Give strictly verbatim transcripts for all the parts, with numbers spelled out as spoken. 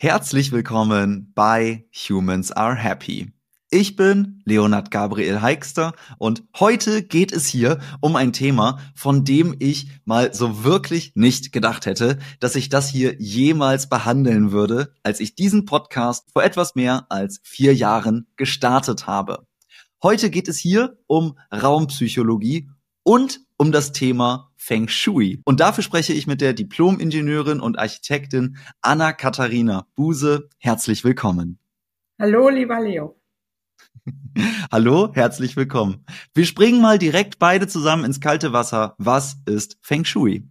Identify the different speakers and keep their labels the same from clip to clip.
Speaker 1: Herzlich willkommen bei Humans Are Happy. Ich bin Leonhard Gabriel Heikster und heute geht es hier um ein Thema, von dem ich mal so wirklich nicht gedacht hätte, dass ich das hier jemals behandeln würde, als ich diesen Podcast vor etwas mehr als vier Jahren gestartet habe. Heute geht es hier um Raumpsychologie und um das Thema Feng Shui. Und dafür spreche ich mit der Diplom-Ingenieurin und Architektin Anna-Katharina Buse. Herzlich willkommen.
Speaker 2: Hallo, lieber Leo.
Speaker 1: Hallo, herzlich willkommen. Wir springen mal direkt beide zusammen ins kalte Wasser. Was ist Feng Shui?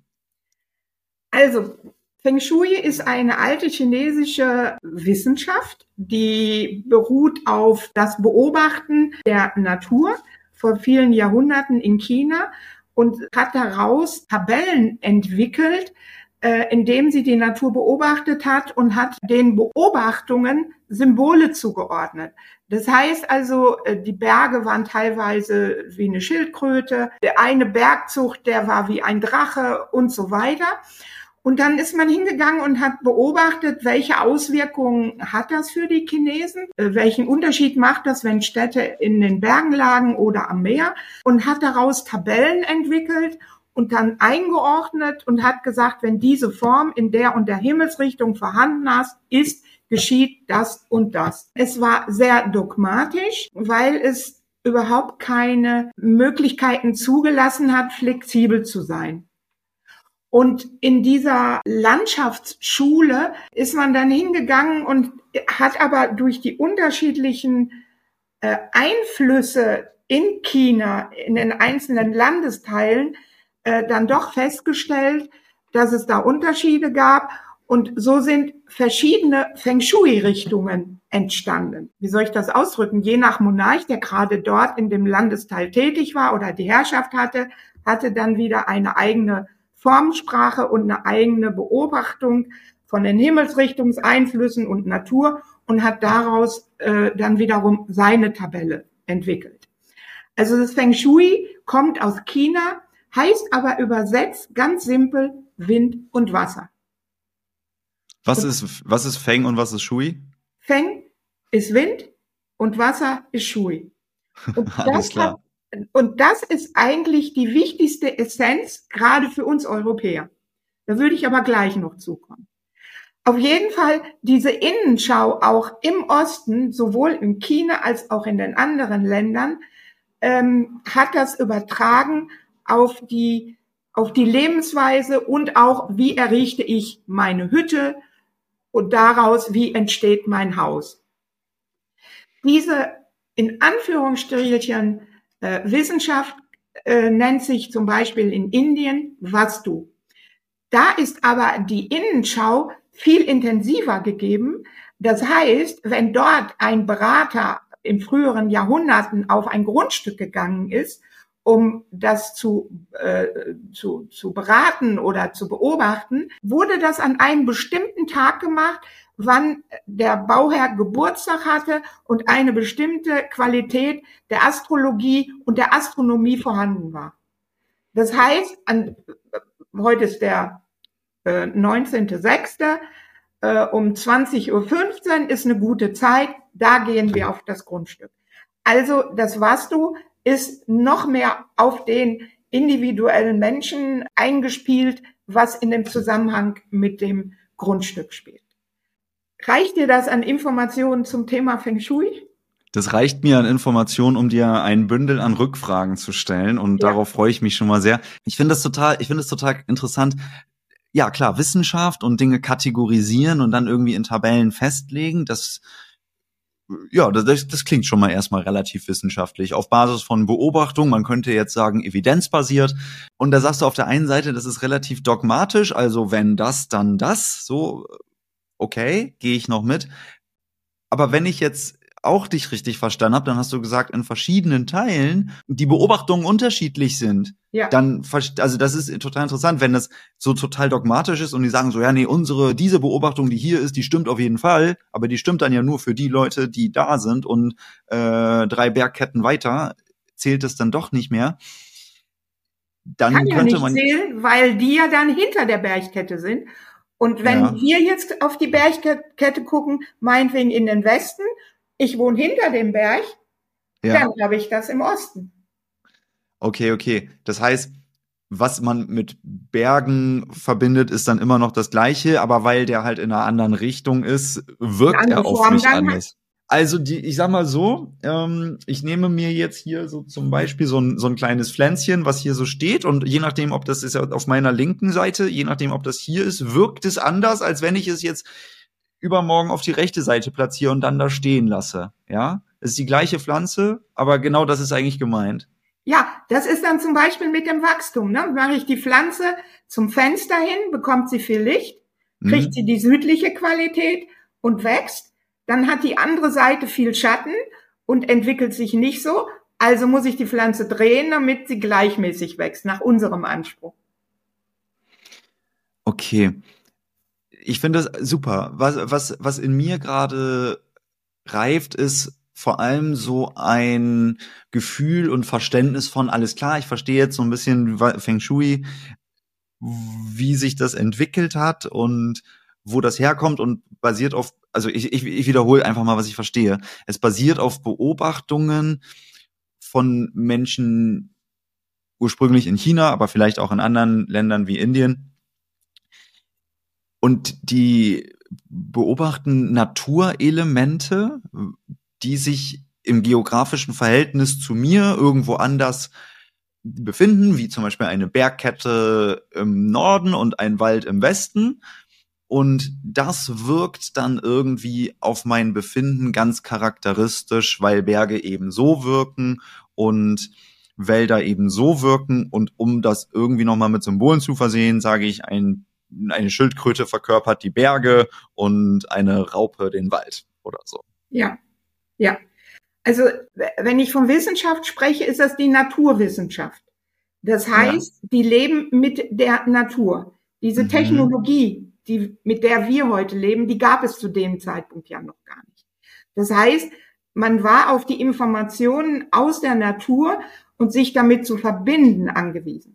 Speaker 2: Also, Feng Shui ist eine alte chinesische Wissenschaft, die beruht auf das Beobachten der Natur vor vielen Jahrhunderten in China und hat daraus Tabellen entwickelt, äh, indem sie die Natur beobachtet hat und hat den Beobachtungen Symbole zugeordnet. Das heißt also, die Berge waren teilweise wie eine Schildkröte, der eine Bergzucht, der war wie ein Drache und so weiter. Und dann ist man hingegangen und hat beobachtet, welche Auswirkungen hat das für die Chinesen, welchen Unterschied macht das, wenn Städte in den Bergen lagen oder am Meer, und hat daraus Tabellen entwickelt und dann eingeordnet und hat gesagt, wenn diese Form in der und der Himmelsrichtung vorhanden ist, geschieht das und das. Es war sehr dogmatisch, weil es überhaupt keine Möglichkeiten zugelassen hat, flexibel zu sein. Und in dieser Landschaftsschule ist man dann hingegangen und hat aber durch die unterschiedlichen äh, Einflüsse in China, in den einzelnen Landesteilen, äh, dann doch festgestellt, dass es da Unterschiede gab. Und so sind verschiedene Feng Shui-Richtungen entstanden. Wie soll ich das ausdrücken? Je nach Monarch, der gerade dort in dem Landesteil tätig war oder die Herrschaft hatte, hatte dann wieder eine eigene Formensprache und eine eigene Beobachtung von den Himmelsrichtungseinflüssen und Natur und hat daraus äh, dann wiederum seine Tabelle entwickelt. Also das Feng Shui kommt aus China, heißt aber übersetzt ganz simpel Wind und Wasser.
Speaker 1: Was ist, was ist Feng und was ist Shui?
Speaker 2: Feng ist Wind und Wasser ist Shui. Und
Speaker 1: Alles
Speaker 2: das
Speaker 1: klar.
Speaker 2: Hat, und das ist eigentlich die wichtigste Essenz, gerade für uns Europäer. Da würde ich aber gleich noch zukommen. Auf jeden Fall diese Innenschau auch im Osten, sowohl in China als auch in den anderen Ländern, ähm, hat das übertragen auf die, auf die Lebensweise und auch, wie errichte ich meine Hütte, und daraus, wie entsteht mein Haus. Diese in Anführungsstrichen äh, Wissenschaft äh, nennt sich zum Beispiel in Indien Vastu. Da ist aber die Innenschau viel intensiver gegeben. Das heißt, wenn dort ein Berater in früheren Jahrhunderten auf ein Grundstück gegangen ist, um das zu, äh, zu, zu beraten oder zu beobachten, wurde das an einem bestimmten Tag gemacht, wann der Bauherr Geburtstag hatte und eine bestimmte Qualität der Astrologie und der Astronomie vorhanden war. Das heißt, an, heute ist der äh, neunzehnter sechster Äh, um zwanzig Uhr fünfzehn ist eine gute Zeit, da gehen wir auf das Grundstück. Also das Vastu ist noch mehr auf den individuellen Menschen eingespielt, was in dem Zusammenhang mit dem Grundstück spielt. Reicht dir das an Informationen zum Thema Feng Shui?
Speaker 1: Das reicht mir an Informationen, um dir ein Bündel an Rückfragen zu stellen, und
Speaker 2: Ja.
Speaker 1: darauf freue ich mich schon mal sehr. Ich finde das total, ich finde es total interessant. Ja, klar, Wissenschaft und Dinge kategorisieren und dann irgendwie in Tabellen festlegen, das Ja, das, das klingt schon mal erstmal relativ wissenschaftlich. Auf Basis von Beobachtung, man könnte jetzt sagen evidenzbasiert. Und da sagst du auf der einen Seite, das ist relativ dogmatisch, also wenn das, dann das. So, okay, gehe ich noch mit. Aber wenn ich jetzt auch dich richtig verstanden habe, dann hast du gesagt, in verschiedenen Teilen die Beobachtungen unterschiedlich sind.
Speaker 2: Ja.
Speaker 1: Dann, also das ist total interessant, wenn das so total dogmatisch ist und die sagen so, ja, nee, unsere, diese Beobachtung, die hier ist, die stimmt auf jeden Fall, aber die stimmt dann ja nur für die Leute, die da sind, und äh, drei Bergketten weiter zählt es dann doch nicht mehr. Dann
Speaker 2: Kann ja
Speaker 1: könnte
Speaker 2: nicht
Speaker 1: man
Speaker 2: zählen, weil die ja dann hinter der Bergkette sind. Und wenn
Speaker 1: Ja.
Speaker 2: wir jetzt auf die Bergkette gucken, meinetwegen in den Westen, ich wohne hinter dem Berg,
Speaker 1: Ja.
Speaker 2: dann habe ich das im Osten.
Speaker 1: Okay, okay. Das heißt, was man mit Bergen verbindet, ist dann immer noch das Gleiche, aber weil der halt in einer anderen Richtung ist, wirkt
Speaker 2: Eine
Speaker 1: er auf
Speaker 2: Form
Speaker 1: mich
Speaker 2: dann
Speaker 1: anders. Also die, ich sag mal so, ähm, ich nehme mir jetzt hier so zum Beispiel so ein, so ein kleines Pflänzchen, was hier so steht, und je nachdem, ob das ist auf meiner linken Seite, je nachdem, ob das hier ist, wirkt es anders, als wenn ich es jetzt übermorgen auf die rechte Seite platziere und dann da stehen lasse. Ja, es ist die gleiche Pflanze, aber genau das ist eigentlich gemeint.
Speaker 2: Ja, das ist dann zum Beispiel mit dem Wachstum. Ne? Mache ich die Pflanze zum Fenster hin, bekommt sie viel Licht, kriegt
Speaker 1: Mhm.
Speaker 2: sie die südliche Qualität und wächst. Dann hat die andere Seite viel Schatten und entwickelt sich nicht so. Also muss ich die Pflanze drehen, damit sie gleichmäßig wächst, nach unserem Anspruch.
Speaker 1: Okay. Ich finde das super. Was, was, was in mir gerade reift, ist vor allem so ein Gefühl und Verständnis von, alles klar, ich verstehe jetzt so ein bisschen Feng Shui, wie sich das entwickelt hat und wo das herkommt, und basiert auf, also ich, ich, ich wiederhole einfach mal, was ich verstehe. Es basiert auf Beobachtungen von Menschen ursprünglich in China, aber vielleicht auch in anderen Ländern wie Indien. Und die beobachten Naturelemente, die sich im geografischen Verhältnis zu mir irgendwo anders befinden, wie zum Beispiel eine Bergkette im Norden und ein Wald im Westen. Und das wirkt dann irgendwie auf mein Befinden ganz charakteristisch, weil Berge eben so wirken und Wälder eben so wirken. Und um das irgendwie nochmal mit Symbolen zu versehen, sage ich, ein, eine Schildkröte verkörpert die Berge und eine Raupe den Wald oder so.
Speaker 2: Ja, ja. Also wenn ich von Wissenschaft spreche, ist das die Naturwissenschaft. Das heißt, ja. Die leben mit der Natur. Diese mhm. Technologie, die, mit der wir heute leben, die gab es zu dem Zeitpunkt ja noch gar nicht. Das heißt, man war auf die Informationen aus der Natur und sich damit zu verbinden angewiesen.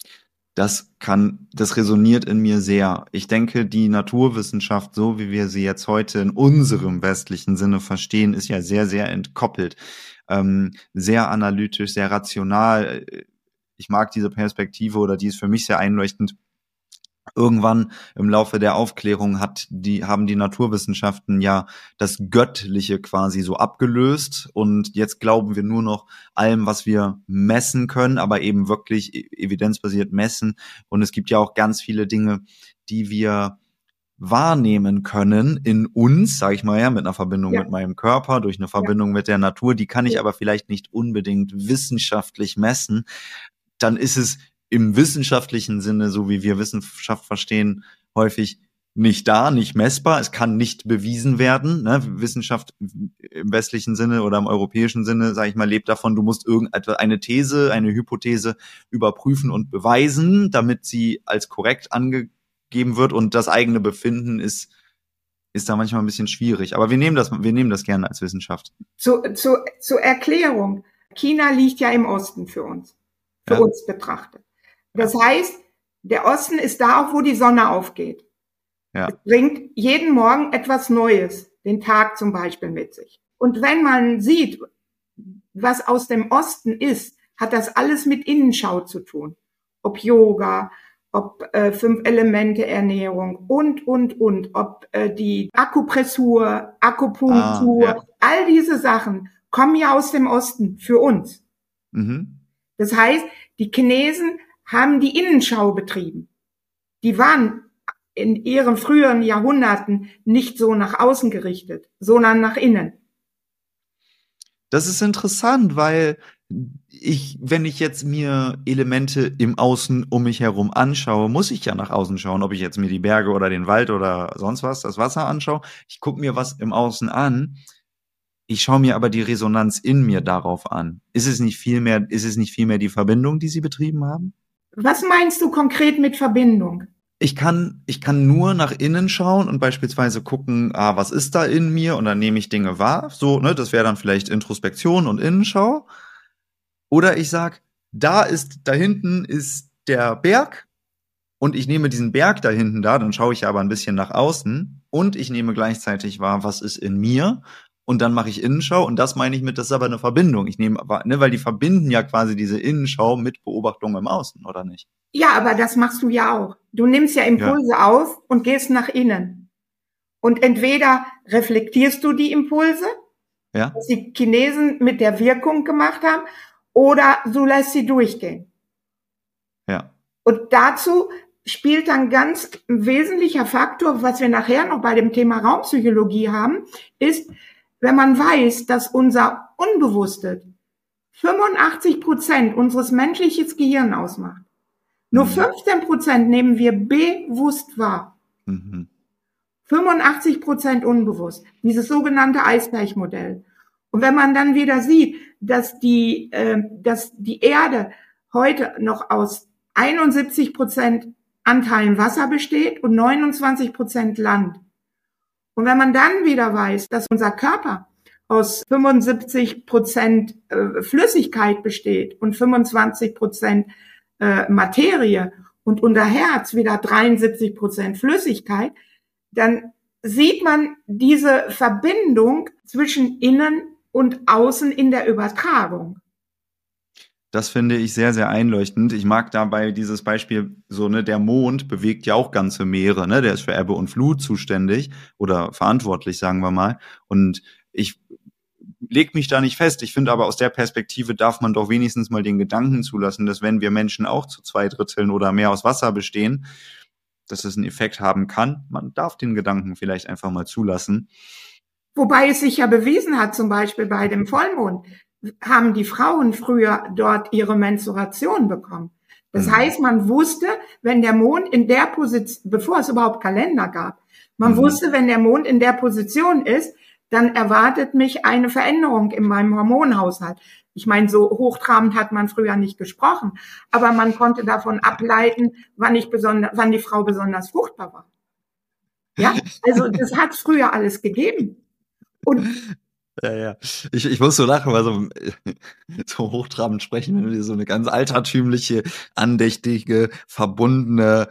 Speaker 1: Das kann, das resoniert in mir sehr. Ich denke, die Naturwissenschaft, so wie wir sie jetzt heute in unserem westlichen Sinne verstehen, ist ja sehr, sehr entkoppelt. Ähm, sehr analytisch, sehr rational. Ich mag diese Perspektive, oder die ist für mich sehr einleuchtend. Irgendwann im Laufe der Aufklärung hat die, haben die Naturwissenschaften ja das Göttliche quasi so abgelöst, und jetzt glauben wir nur noch allem, was wir messen können, aber eben wirklich evidenzbasiert messen. Und es gibt ja auch ganz viele Dinge, die wir wahrnehmen können in uns, sage ich mal, ja, mit einer Verbindung ja. mit meinem Körper, durch eine Verbindung ja. mit der Natur, die kann ich ja. aber vielleicht nicht unbedingt wissenschaftlich messen. Dann ist es im wissenschaftlichen Sinne, so wie wir Wissenschaft verstehen, häufig nicht da, nicht messbar. Es kann nicht bewiesen werden. Ne? Wissenschaft im westlichen Sinne oder im europäischen Sinne, sage ich mal, lebt davon, du musst irgendeine eine These, eine Hypothese überprüfen und beweisen, damit sie als korrekt angegeben wird. Und das eigene Befinden ist ist da manchmal ein bisschen schwierig. Aber wir nehmen das, wir nehmen das gerne als Wissenschaft.
Speaker 2: Zu, zu, zur Erklärung: China liegt ja im Osten für uns, für ja. uns betrachtet. Das heißt, der Osten ist da, auch wo die Sonne aufgeht. Ja. Es bringt jeden Morgen etwas Neues, den Tag zum Beispiel, mit sich. Und wenn man sieht, was aus dem Osten ist, hat das alles mit Innenschau zu tun. Ob Yoga, ob äh, Fünf-Elemente-Ernährung und, und, und. Ob äh, die Akupressur, Akupunktur, ah, ja. all diese Sachen kommen ja aus dem Osten für uns. Mhm. Das heißt, die Chinesen haben die Innenschau betrieben. Die waren in ihren früheren Jahrhunderten nicht so nach außen gerichtet, sondern nach innen.
Speaker 1: Das ist interessant, weil ich, wenn ich jetzt mir Elemente im Außen um mich herum anschaue, muss ich ja nach außen schauen, ob ich jetzt mir die Berge oder den Wald oder sonst was, das Wasser anschaue. Ich gucke mir was im Außen an. Ich schaue mir aber die Resonanz in mir darauf an. Ist es nicht viel mehr, ist es nicht viel mehr die Verbindung, die Sie betrieben haben?
Speaker 2: Was meinst du konkret mit Verbindung?
Speaker 1: Ich kann, ich kann nur nach innen schauen und beispielsweise gucken, ah, was ist da in mir? Und dann nehme ich Dinge wahr. So, ne, das wäre dann vielleicht Introspektion und Innenschau. Oder ich sag, da ist, da hinten ist der Berg und ich nehme diesen Berg da hinten da, dann schaue ich aber ein bisschen nach außen und ich nehme gleichzeitig wahr, was ist in mir und dann mache ich Innenschau und das meine ich mit, das ist aber eine Verbindung. Ich nehme aber, ne, weil die verbinden ja quasi diese Innenschau mit Beobachtung im Außen, oder nicht?
Speaker 2: Ja, aber das machst du ja auch. Du nimmst ja Impulse ja. auf und gehst nach innen. Und entweder reflektierst du die Impulse, ja. was die Chinesen mit der Wirkung gemacht haben, oder du lässt sie durchgehen.
Speaker 1: Ja.
Speaker 2: Und dazu spielt dann ganz ein wesentlicher Faktor, was wir nachher noch bei dem Thema Raumpsychologie haben, ist, wenn man weiß, dass unser Unbewusstes fünfundachtzig Prozent unseres menschlichen Gehirns ausmacht. Nur mhm. fünfzehn Prozent nehmen wir bewusst wahr. Mhm. fünfundachtzig Prozent unbewusst. Dieses sogenannte Eisgleichmodell. Und wenn man dann wieder sieht, dass die, äh, dass die Erde heute noch aus einundsiebzig Prozent Anteilen Wasser besteht und neunundzwanzig Prozent Land. Und wenn man dann wieder weiß, dass unser Körper aus fünfundsiebzig Prozent äh, Flüssigkeit besteht und fünfundzwanzig Prozent äh, Materie und unser Herz wieder dreiundsiebzig Prozent Flüssigkeit, dann sieht man diese Verbindung zwischen innen und außen in der Übertragung.
Speaker 1: Das finde ich sehr, sehr einleuchtend. Ich mag dabei dieses Beispiel so, ne, der Mond bewegt ja auch ganze Meere, ne, der ist für Ebbe und Flut zuständig oder verantwortlich, sagen wir mal. Und ich leg mich da nicht fest. Ich finde aber aus der Perspektive darf man doch wenigstens mal den Gedanken zulassen, dass wenn wir Menschen auch zu zwei Dritteln oder mehr aus Wasser bestehen, dass es einen Effekt haben kann. Man darf den Gedanken vielleicht einfach mal zulassen.
Speaker 2: Wobei es sich ja bewiesen hat, zum Beispiel bei dem Vollmond, haben die Frauen früher dort ihre Menstruation bekommen. Das mhm. heißt, man wusste, wenn der Mond in der Position, bevor es überhaupt Kalender gab, man mhm. wusste, wenn der Mond in der Position ist, dann erwartet mich eine Veränderung in meinem Hormonhaushalt. Ich meine, so hochtrabend hat man früher nicht gesprochen, aber man konnte davon ableiten, wann ich besonders, wann die Frau besonders fruchtbar war. Ja, also das hat es früher alles gegeben. Und
Speaker 1: ja, ja. Ich, ich muss so lachen, weil so, so hochtrabend sprechen, wenn du dir so eine ganz altertümliche, andächtige, verbundene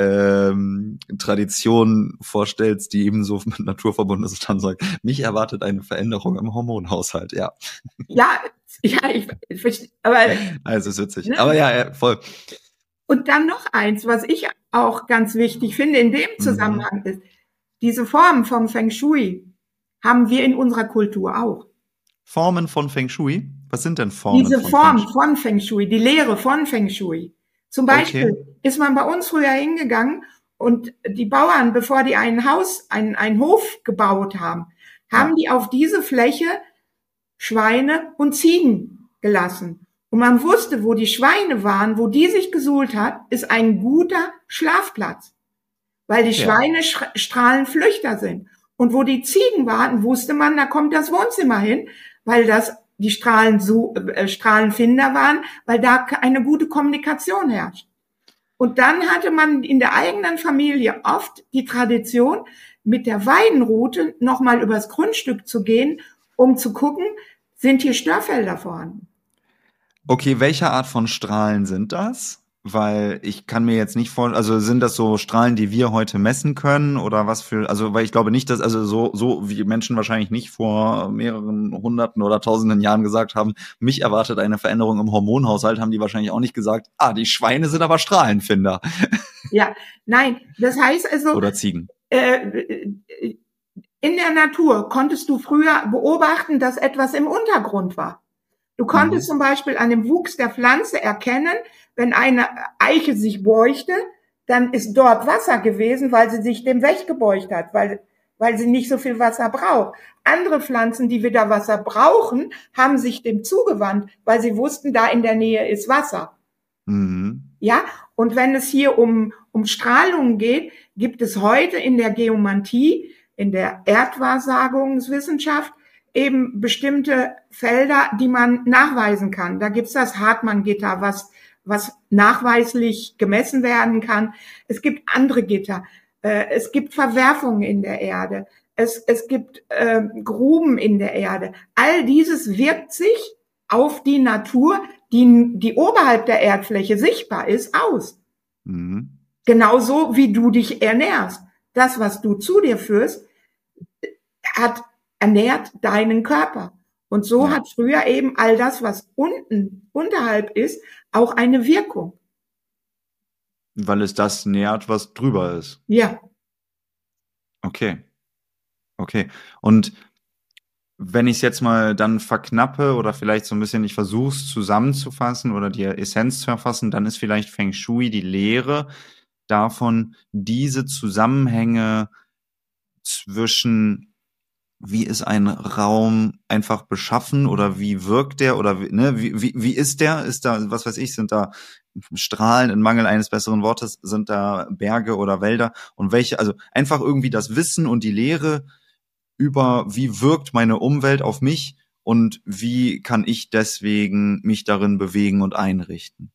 Speaker 1: ähm, Tradition vorstellst, die eben so mit Natur verbunden ist und dann sagt, mich erwartet eine Veränderung im Hormonhaushalt, ja.
Speaker 2: Ja, ja, ich, ich verstehe, aber...
Speaker 1: Also ist witzig, ne? Aber ja, ja, voll.
Speaker 2: Und dann noch eins, was ich auch ganz wichtig finde in dem Zusammenhang mhm. ist, diese Form vom Feng Shui haben wir in unserer Kultur auch.
Speaker 1: Formen von Feng Shui? Was sind denn Formen
Speaker 2: Diese
Speaker 1: von
Speaker 2: Form
Speaker 1: Feng Shui?
Speaker 2: von Feng Shui, die Lehre von Feng Shui. Zum Beispiel okay. ist man bei uns früher hingegangen und die Bauern, bevor die ein Haus, ein, ein Hof gebaut haben, haben ja. die auf diese Fläche Schweine und Ziegen gelassen. Und man wusste, wo die Schweine waren, wo die sich gesuhlt hat, ist ein guter Schlafplatz. Weil die ja. Schweine Strahlenflüchter sind. Und wo die Ziegen waren, wusste man, da kommt das Wohnzimmer hin, weil das die Strahlen, äh, Strahlenfinder waren, weil da eine gute Kommunikation herrscht. Und dann hatte man in der eigenen Familie oft die Tradition, mit der Weidenrute nochmal übers Grundstück zu gehen, um zu gucken, sind hier Störfelder vorhanden.
Speaker 1: Okay, welche Art von Strahlen sind das? Weil ich kann mir jetzt nicht vorstellen, also sind das so Strahlen, die wir heute messen können oder was für, also weil ich glaube nicht, dass, also so so wie Menschen wahrscheinlich nicht vor mehreren Hunderten oder Tausenden Jahren gesagt haben, mich erwartet eine Veränderung im Hormonhaushalt, haben die wahrscheinlich auch nicht gesagt, ah, die Schweine sind aber Strahlenfinder.
Speaker 2: Ja, nein, das heißt also...
Speaker 1: Oder Ziegen.
Speaker 2: Äh, in der Natur konntest du früher beobachten, dass etwas im Untergrund war. Du konntest mhm. zum Beispiel an dem Wuchs der Pflanze erkennen, wenn eine Eiche sich beugte, dann ist dort Wasser gewesen, weil sie sich dem weggebeugt hat, weil, weil sie nicht so viel Wasser braucht. Andere Pflanzen, die wieder Wasser brauchen, haben sich dem zugewandt, weil sie wussten, da in der Nähe ist Wasser.
Speaker 1: Mhm.
Speaker 2: Ja, und wenn es hier um, um Strahlung geht, gibt es heute in der Geomantie, in der Erdwahrsagungswissenschaft, eben bestimmte Felder, die man nachweisen kann. Da gibt's das Hartmann-Gitter, was was nachweislich gemessen werden kann. Es gibt andere Gitter. Äh, es gibt Verwerfungen in der Erde. Es, es gibt äh, Gruben in der Erde. All dieses wirkt sich auf die Natur, die, die oberhalb der Erdfläche sichtbar ist, aus.
Speaker 1: Mhm.
Speaker 2: Genauso wie du dich ernährst. Das, was du zu dir führst, hat ernährt deinen Körper. Und so
Speaker 1: Ja.
Speaker 2: hat früher eben all das, was unten, unterhalb ist, auch eine Wirkung.
Speaker 1: Weil es das nährt, was drüber ist.
Speaker 2: Ja.
Speaker 1: Okay. Okay. Und wenn ich es jetzt mal dann verknappe oder vielleicht so ein bisschen, ich versuche es zusammenzufassen oder die Essenz zu erfassen, dann ist vielleicht Feng Shui die Lehre davon, diese Zusammenhänge zwischen, wie ist ein Raum einfach beschaffen oder wie wirkt der oder wie, ne, wie, wie, wie ist der? Ist da, was weiß ich, sind da Strahlen, in Mangel eines besseren Wortes, sind da Berge oder Wälder und welche, also einfach irgendwie das Wissen und die Lehre über, wie wirkt meine Umwelt auf mich und wie kann ich deswegen mich darin bewegen und einrichten.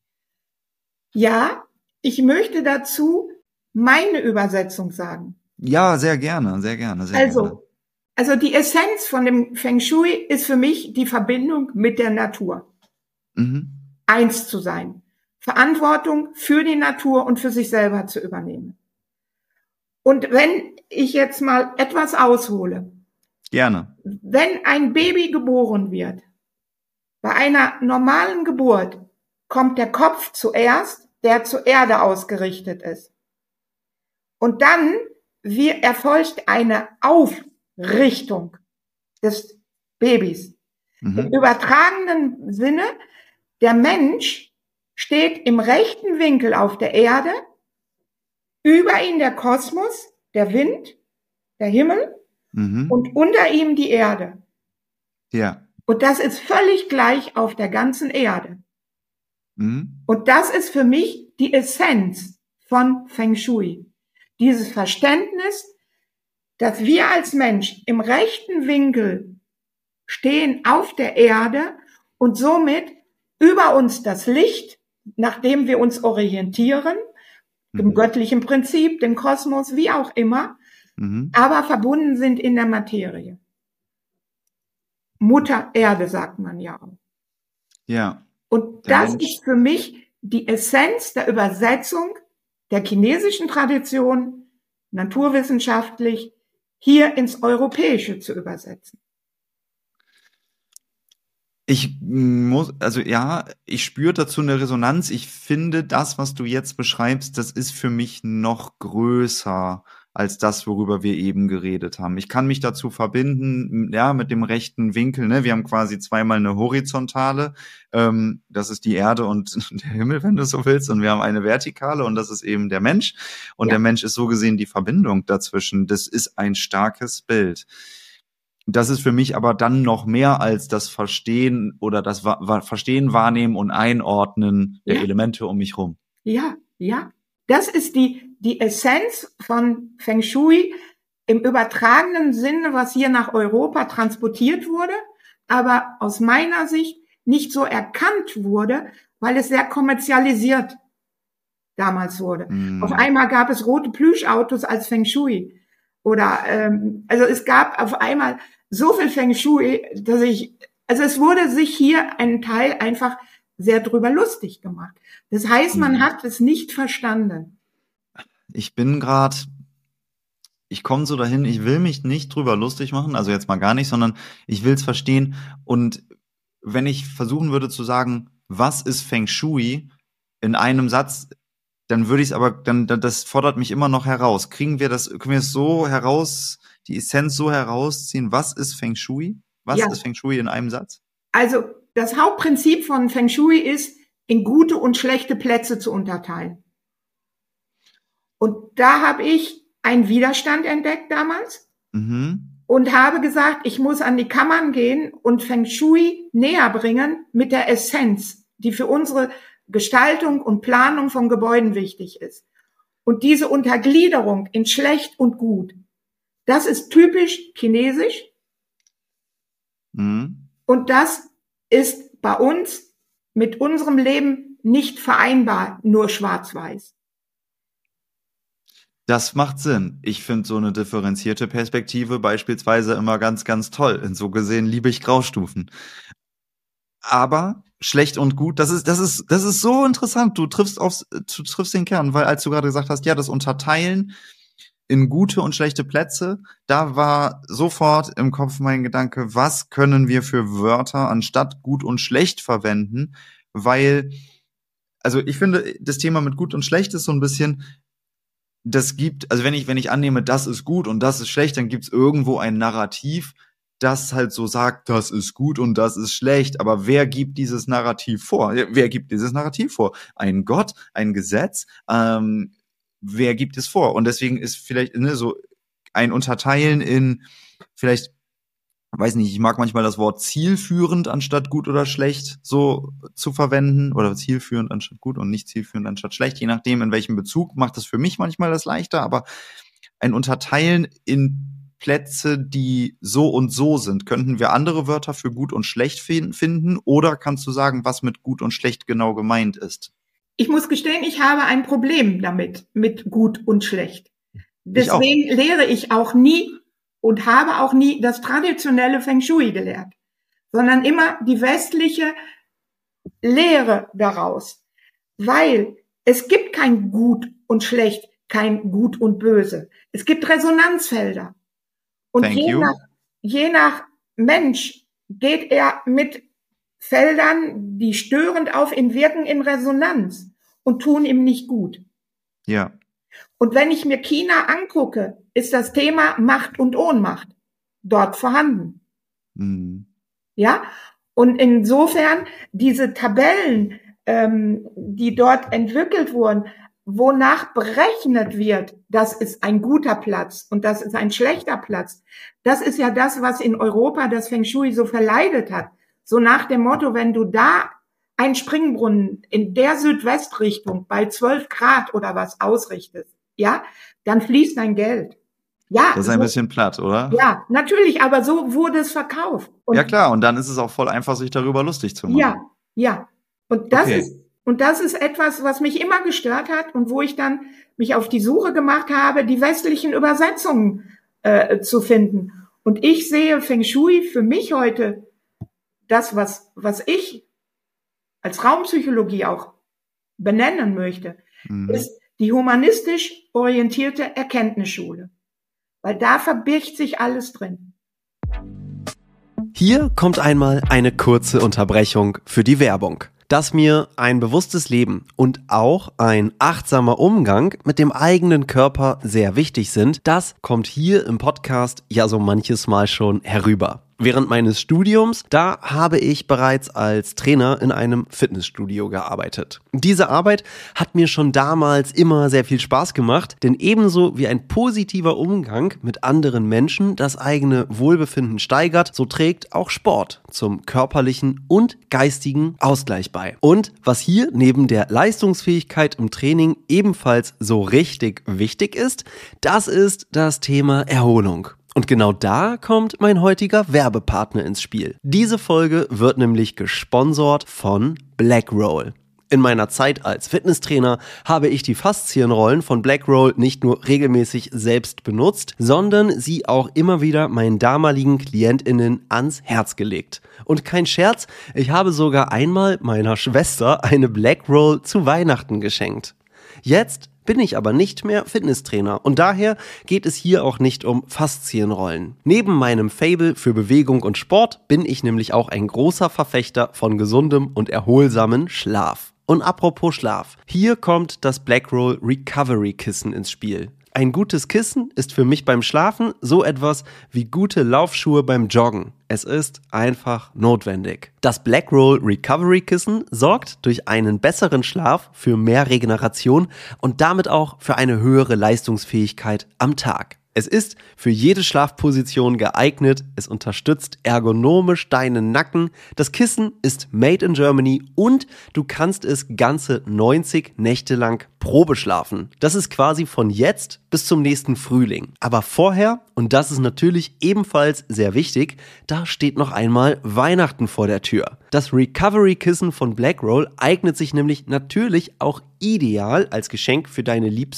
Speaker 2: Ja, ich möchte dazu meine Übersetzung sagen.
Speaker 1: Ja, sehr gerne, sehr gerne, sehr
Speaker 2: also,
Speaker 1: gerne.
Speaker 2: Also die Essenz von dem Feng Shui ist für mich die Verbindung mit der Natur.
Speaker 1: Mhm.
Speaker 2: Eins zu sein. Verantwortung für die Natur und für sich selber zu übernehmen. Und wenn ich jetzt mal etwas aushole.
Speaker 1: Gerne.
Speaker 2: Wenn ein Baby geboren wird, bei einer normalen Geburt kommt der Kopf zuerst, der zur Erde ausgerichtet ist. Und dann wir erfolgt eine Aufrichtung des Babys. Mhm. Im übertragenen Sinne, der Mensch steht im rechten Winkel auf der Erde, über ihn der Kosmos, der Wind, der Himmel mhm. und unter ihm die Erde.
Speaker 1: Ja.
Speaker 2: Und das ist völlig gleich auf der ganzen Erde. Mhm. Und das ist für mich die Essenz von Feng Shui. Dieses Verständnis, dass wir als Mensch im rechten Winkel stehen auf der Erde und somit über uns das Licht, nach dem wir uns orientieren, mhm. dem göttlichen Prinzip, dem Kosmos, wie auch immer, mhm. aber verbunden sind in der Materie. Mutter Erde, sagt man ja auch.
Speaker 1: Ja.
Speaker 2: Und das Mensch. Ist für mich die Essenz der Übersetzung der chinesischen Tradition, naturwissenschaftlich, hier ins Europäische zu übersetzen.
Speaker 1: Ich muss, also ja, ich spüre dazu eine Resonanz. Ich finde, das, was du jetzt beschreibst, das ist für mich noch größer als das, worüber wir eben geredet haben. Ich kann mich dazu verbinden, ja, mit dem rechten Winkel. Ne? Wir haben quasi zweimal eine horizontale, ähm, das ist die Erde und der Himmel, wenn du so willst, und wir haben eine vertikale und das ist eben der Mensch. Und ja. Der Mensch ist so gesehen die Verbindung dazwischen. Das ist ein starkes Bild. Das ist für mich aber dann noch mehr als das Verstehen oder das Verstehen, Wahrnehmen und Einordnen der ja. Elemente um mich rum.
Speaker 2: Ja, ja. Das ist die, die Essenz von Feng Shui im übertragenen Sinne, was hier nach Europa transportiert wurde, aber aus meiner Sicht nicht so erkannt wurde, weil es sehr kommerzialisiert damals wurde. Mm. Auf einmal gab es rote Plüschautos als Feng Shui. Oder, ähm, also es gab auf einmal so viel Feng Shui, dass ich, also es wurde sich hier ein Teil einfach sehr drüber lustig gemacht. Das heißt, man mhm. hat es nicht verstanden.
Speaker 1: Ich bin gerade, ich komme so dahin, ich will mich nicht drüber lustig machen, also jetzt mal gar nicht, sondern ich will es verstehen. Und wenn ich versuchen würde zu sagen, was ist Feng Shui in einem Satz, dann würde ich es aber, dann, das fordert mich immer noch heraus. Kriegen wir das, können wir es so heraus, die Essenz so herausziehen? Was ist Feng Shui? Was ja. ist Feng Shui in einem Satz?
Speaker 2: Also, das Hauptprinzip von Feng Shui ist, in gute und schlechte Plätze zu unterteilen. Und da habe ich einen Widerstand entdeckt damals mhm. und habe gesagt, ich muss an die Kammern gehen und Feng Shui näher bringen mit der Essenz, die für unsere Gestaltung und Planung von Gebäuden wichtig ist. Und diese Untergliederung in schlecht und gut, das ist typisch chinesisch. Mhm. Und das ist bei uns mit unserem Leben nicht vereinbar, nur schwarz-weiß.
Speaker 1: Das macht Sinn. Ich finde so eine differenzierte Perspektive beispielsweise immer ganz, ganz toll. Und so gesehen liebe ich Graustufen. Aber schlecht und gut, das ist, das ist, das ist so interessant. Du triffst aufs, du triffst den Kern, weil als du gerade gesagt hast, ja, das Unterteilen in gute und schlechte Plätze, da war sofort im Kopf mein Gedanke, was können wir für Wörter anstatt gut und schlecht verwenden, weil, also ich finde, das Thema mit gut und schlecht ist so ein bisschen, das gibt, also wenn ich, wenn ich annehme, das ist gut und das ist schlecht, dann gibt's irgendwo ein Narrativ, das halt so sagt, das ist gut und das ist schlecht. Aber wer gibt dieses Narrativ vor? Wer gibt dieses Narrativ vor? Ein Gott, ein Gesetz? Ähm, wer gibt es vor? Und deswegen ist vielleicht ne, so ein Unterteilen in vielleicht, weiß nicht, ich mag manchmal das Wort zielführend anstatt gut oder schlecht so zu verwenden oder zielführend anstatt gut und nicht zielführend anstatt schlecht, je nachdem in welchem Bezug macht es für mich manchmal das leichter, aber ein Unterteilen in Plätze, die so und so sind. Könnten wir andere Wörter für gut und schlecht finden? Oder kannst du sagen, was mit gut und schlecht genau gemeint ist?
Speaker 2: Ich muss gestehen, ich habe ein Problem damit, mit gut und schlecht. Deswegen ich lehre ich auch nie und habe auch nie das traditionelle Feng Shui gelehrt, sondern immer die westliche Lehre daraus. Weil es gibt kein Gut und Schlecht, kein Gut und Böse. Es gibt Resonanzfelder. Und je nach, je nach Mensch geht er mit Feldern, die störend auf ihn wirken, in Resonanz und tun ihm nicht gut.
Speaker 1: Ja.
Speaker 2: Und wenn ich mir China angucke, ist das Thema Macht und Ohnmacht dort vorhanden. Mhm. Ja. Und insofern diese Tabellen, ähm, die dort entwickelt wurden, wonach berechnet wird, das ist ein guter Platz und das ist ein schlechter Platz. Das ist ja das, was in Europa das Feng Shui so verleidet hat. So nach dem Motto, wenn du da einen Springbrunnen in der Südwestrichtung bei zwölf Grad oder was ausrichtest, ja, dann fließt dein Geld. Ja.
Speaker 1: Das ist ein so, bisschen platt, oder?
Speaker 2: Ja, natürlich, aber so wurde es verkauft. Und
Speaker 1: ja klar, und dann ist es auch voll einfach, sich darüber lustig zu machen.
Speaker 2: Ja, ja. Und das
Speaker 1: okay.
Speaker 2: ist Und das ist etwas, was mich immer gestört hat und wo ich dann mich auf die Suche gemacht habe, die westlichen Übersetzungen äh, zu finden. Und ich sehe Feng Shui für mich heute, das, was, was ich als Raumpsychologie auch benennen möchte, mhm. ist die humanistisch orientierte Erkenntnisschule. Weil da verbirgt sich alles drin.
Speaker 3: Hier kommt einmal eine kurze Unterbrechung für die Werbung. Dass mir ein bewusstes Leben und auch ein achtsamer Umgang mit dem eigenen Körper sehr wichtig sind, das kommt hier im Podcast ja so manches Mal schon herüber. Während meines Studiums, da habe ich bereits als Trainer in einem Fitnessstudio gearbeitet. Diese Arbeit hat mir schon damals immer sehr viel Spaß gemacht, denn ebenso wie ein positiver Umgang mit anderen Menschen das eigene Wohlbefinden steigert, so trägt auch Sport zum körperlichen und geistigen Ausgleich bei. Und was hier neben der Leistungsfähigkeit im Training ebenfalls so richtig wichtig ist, das ist das Thema Erholung. Und genau da kommt mein heutiger Werbepartner ins Spiel. Diese Folge wird nämlich gesponsert von Blackroll. In meiner Zeit als Fitnesstrainer habe ich die Faszienrollen von Blackroll nicht nur regelmäßig selbst benutzt, sondern sie auch immer wieder meinen damaligen KlientInnen ans Herz gelegt. Und kein Scherz, ich habe sogar einmal meiner Schwester eine Blackroll zu Weihnachten geschenkt. Jetzt bin ich aber nicht mehr Fitnesstrainer und daher geht es hier auch nicht um Faszienrollen. Neben meinem Faible für Bewegung und Sport bin ich nämlich auch ein großer Verfechter von gesundem und erholsamen Schlaf. Und apropos Schlaf, hier kommt das Blackroll Recovery Kissen ins Spiel. Ein gutes Kissen ist für mich beim Schlafen so etwas wie gute Laufschuhe beim Joggen. Es ist einfach notwendig. Das Blackroll Recovery Kissen sorgt durch einen besseren Schlaf für mehr Regeneration und damit auch für eine höhere Leistungsfähigkeit am Tag. Es ist für jede Schlafposition geeignet, es unterstützt ergonomisch deinen Nacken, das Kissen ist made in Germany und du kannst es ganze neunzig Nächte lang Probe schlafen. Das ist quasi von jetzt bis zum nächsten Frühling. Aber vorher, und das ist natürlich ebenfalls sehr wichtig, da steht noch einmal Weihnachten vor der Tür. Das Recovery-Kissen von Blackroll eignet sich nämlich natürlich auch ideal als Geschenk für deine Liebsten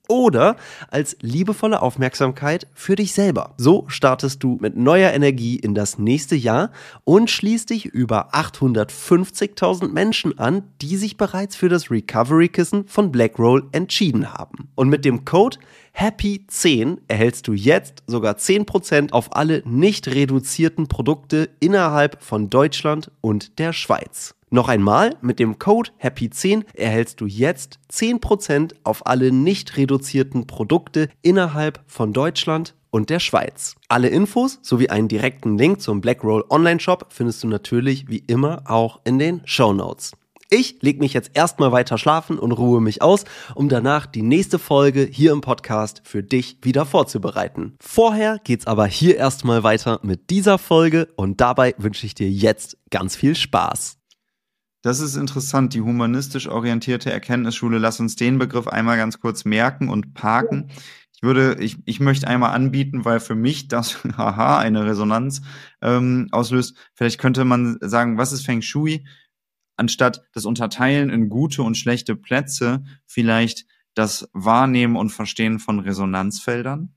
Speaker 3: oder als liebevolle Aufmerksamkeit für dich selber. So startest du mit neuer Energie in das nächste Jahr und schließt dich über achthundertfünfzigtausend Menschen an, die sich bereits für das Recovery-Kissen von Blackroll entschieden haben. Und mit dem Code Happy zehn erhältst du jetzt sogar zehn Prozent auf alle nicht reduzierten Produkte innerhalb von Deutschland und der Schweiz. Noch einmal, mit dem Code Happy zehn erhältst du jetzt zehn Prozent auf alle nicht reduzierten Produkte innerhalb von Deutschland und der Schweiz. Alle Infos sowie einen direkten Link zum Blackroll Online-Shop findest du natürlich wie immer auch in den Shownotes. Ich leg mich jetzt erstmal weiter schlafen und ruhe mich aus, um danach die nächste Folge hier im Podcast für dich wieder vorzubereiten. Vorher geht's aber hier erstmal weiter mit dieser Folge und dabei wünsche ich dir jetzt ganz viel Spaß.
Speaker 1: Das ist interessant, die humanistisch orientierte Erkenntnisschule. Lass uns den Begriff einmal ganz kurz merken und parken. Ich würde, ich, ich möchte einmal anbieten, weil für mich das, haha, eine Resonanz ähm, auslöst. Vielleicht könnte man sagen, was ist Feng Shui? Anstatt das Unterteilen in gute und schlechte Plätze, vielleicht das Wahrnehmen und Verstehen von Resonanzfeldern?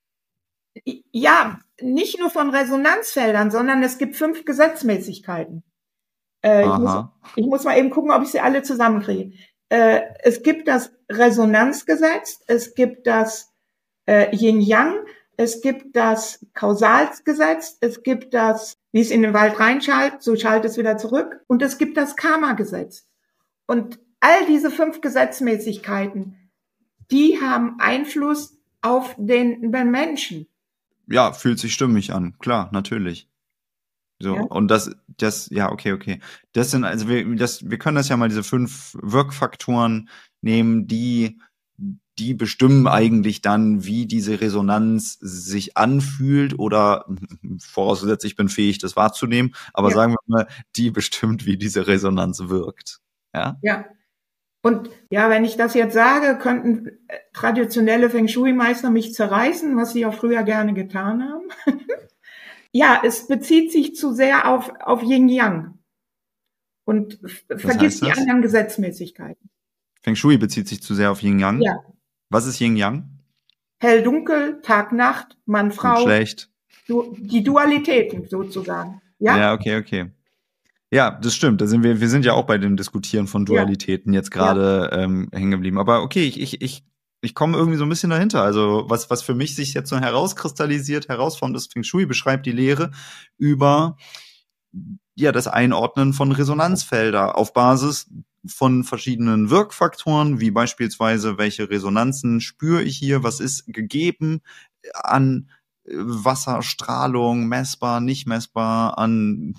Speaker 2: Ja, nicht nur von Resonanzfeldern, sondern es gibt fünf Gesetzmäßigkeiten. Äh, ich, muss, ich muss mal eben gucken, ob ich sie alle zusammenkriege. Äh, es gibt das Resonanzgesetz, es gibt das äh, Yin-Yang, es gibt das Kausalgesetz, es gibt das, wie es in den Wald reinschaltet, so schaltet es wieder zurück, und es gibt das Karma-Gesetz. Und all diese fünf Gesetzmäßigkeiten, die haben Einfluss auf den, den Menschen.
Speaker 1: Ja, fühlt sich stimmig an, klar, natürlich. So, ja. Und das, das, ja, okay, okay. Das sind, also wir, das, wir können das ja mal diese fünf Wirkfaktoren nehmen, die, die bestimmen eigentlich dann, wie diese Resonanz sich anfühlt oder, vorausgesetzt, ich bin fähig, das wahrzunehmen, aber ja. Sagen wir mal, die bestimmt, wie diese Resonanz wirkt. Ja.
Speaker 2: Ja. Und ja, wenn ich das jetzt sage, könnten traditionelle Feng Shui-Meister mich zerreißen, was sie auch früher gerne getan haben. Ja, es bezieht sich zu sehr auf, auf Yin-Yang und f- vergisst die anderen Gesetzmäßigkeiten.
Speaker 1: Feng Shui bezieht sich zu sehr auf Yin-Yang?
Speaker 2: Ja.
Speaker 1: Was ist Yin-Yang?
Speaker 2: Hell-Dunkel, Tag-Nacht, Mann-Frau.
Speaker 1: Schlecht.
Speaker 2: Du, die Dualitäten sozusagen. Ja?
Speaker 1: Ja, okay, okay. Ja, das stimmt. Da sind wir, wir sind ja auch bei dem Diskutieren von Dualitäten ja. jetzt gerade ja. ähm, hängen geblieben. Aber okay, ich, ich, ich Ich komme irgendwie so ein bisschen dahinter. Also was was für mich sich jetzt so herauskristallisiert, herausformt, ist Feng Shui beschreibt die Lehre über ja das Einordnen von Resonanzfelder auf Basis von verschiedenen Wirkfaktoren, wie beispielsweise welche Resonanzen spüre ich hier, was ist gegeben an Wasserstrahlung, messbar, nicht messbar, an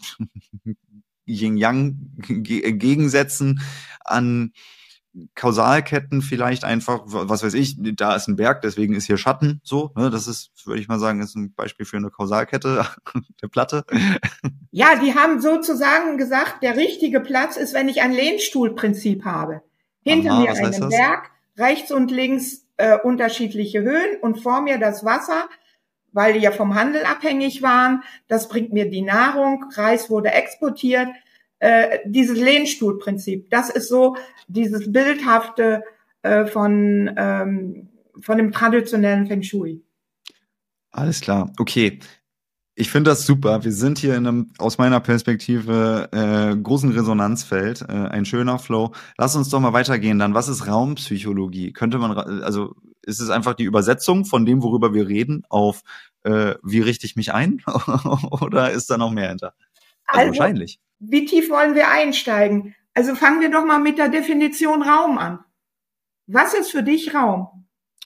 Speaker 1: Yin-Yang-Gegensätzen, an Kausalketten vielleicht einfach, was weiß ich, da ist ein Berg, deswegen ist hier Schatten, so, ne, das ist, würde ich mal sagen, ist ein Beispiel für eine Kausalkette der Platte.
Speaker 2: Ja, die haben sozusagen gesagt, der richtige Platz ist, wenn ich ein Lehnstuhlprinzip habe. Hinter Aha, mir einen Berg, rechts und links äh, unterschiedliche Höhen und vor mir das Wasser, weil die ja vom Handel abhängig waren, das bringt mir die Nahrung, Reis wurde exportiert. Äh, dieses Lehnstuhlprinzip, das ist so dieses Bildhafte äh, von ähm, von dem traditionellen Feng Shui.
Speaker 1: Alles klar, okay. Ich finde das super. Wir sind hier in einem, aus meiner Perspektive, äh, großen Resonanzfeld, äh, ein schöner Flow. Lass uns doch mal weitergehen dann. Was ist Raumpsychologie? Könnte man, also ist es einfach die Übersetzung von dem, worüber wir reden, auf äh, wie richte ich mich ein? Oder ist da noch mehr hinter? Also, also wahrscheinlich.
Speaker 2: Wie tief wollen wir einsteigen? Also fangen wir doch mal mit der Definition Raum an. Was ist für dich Raum?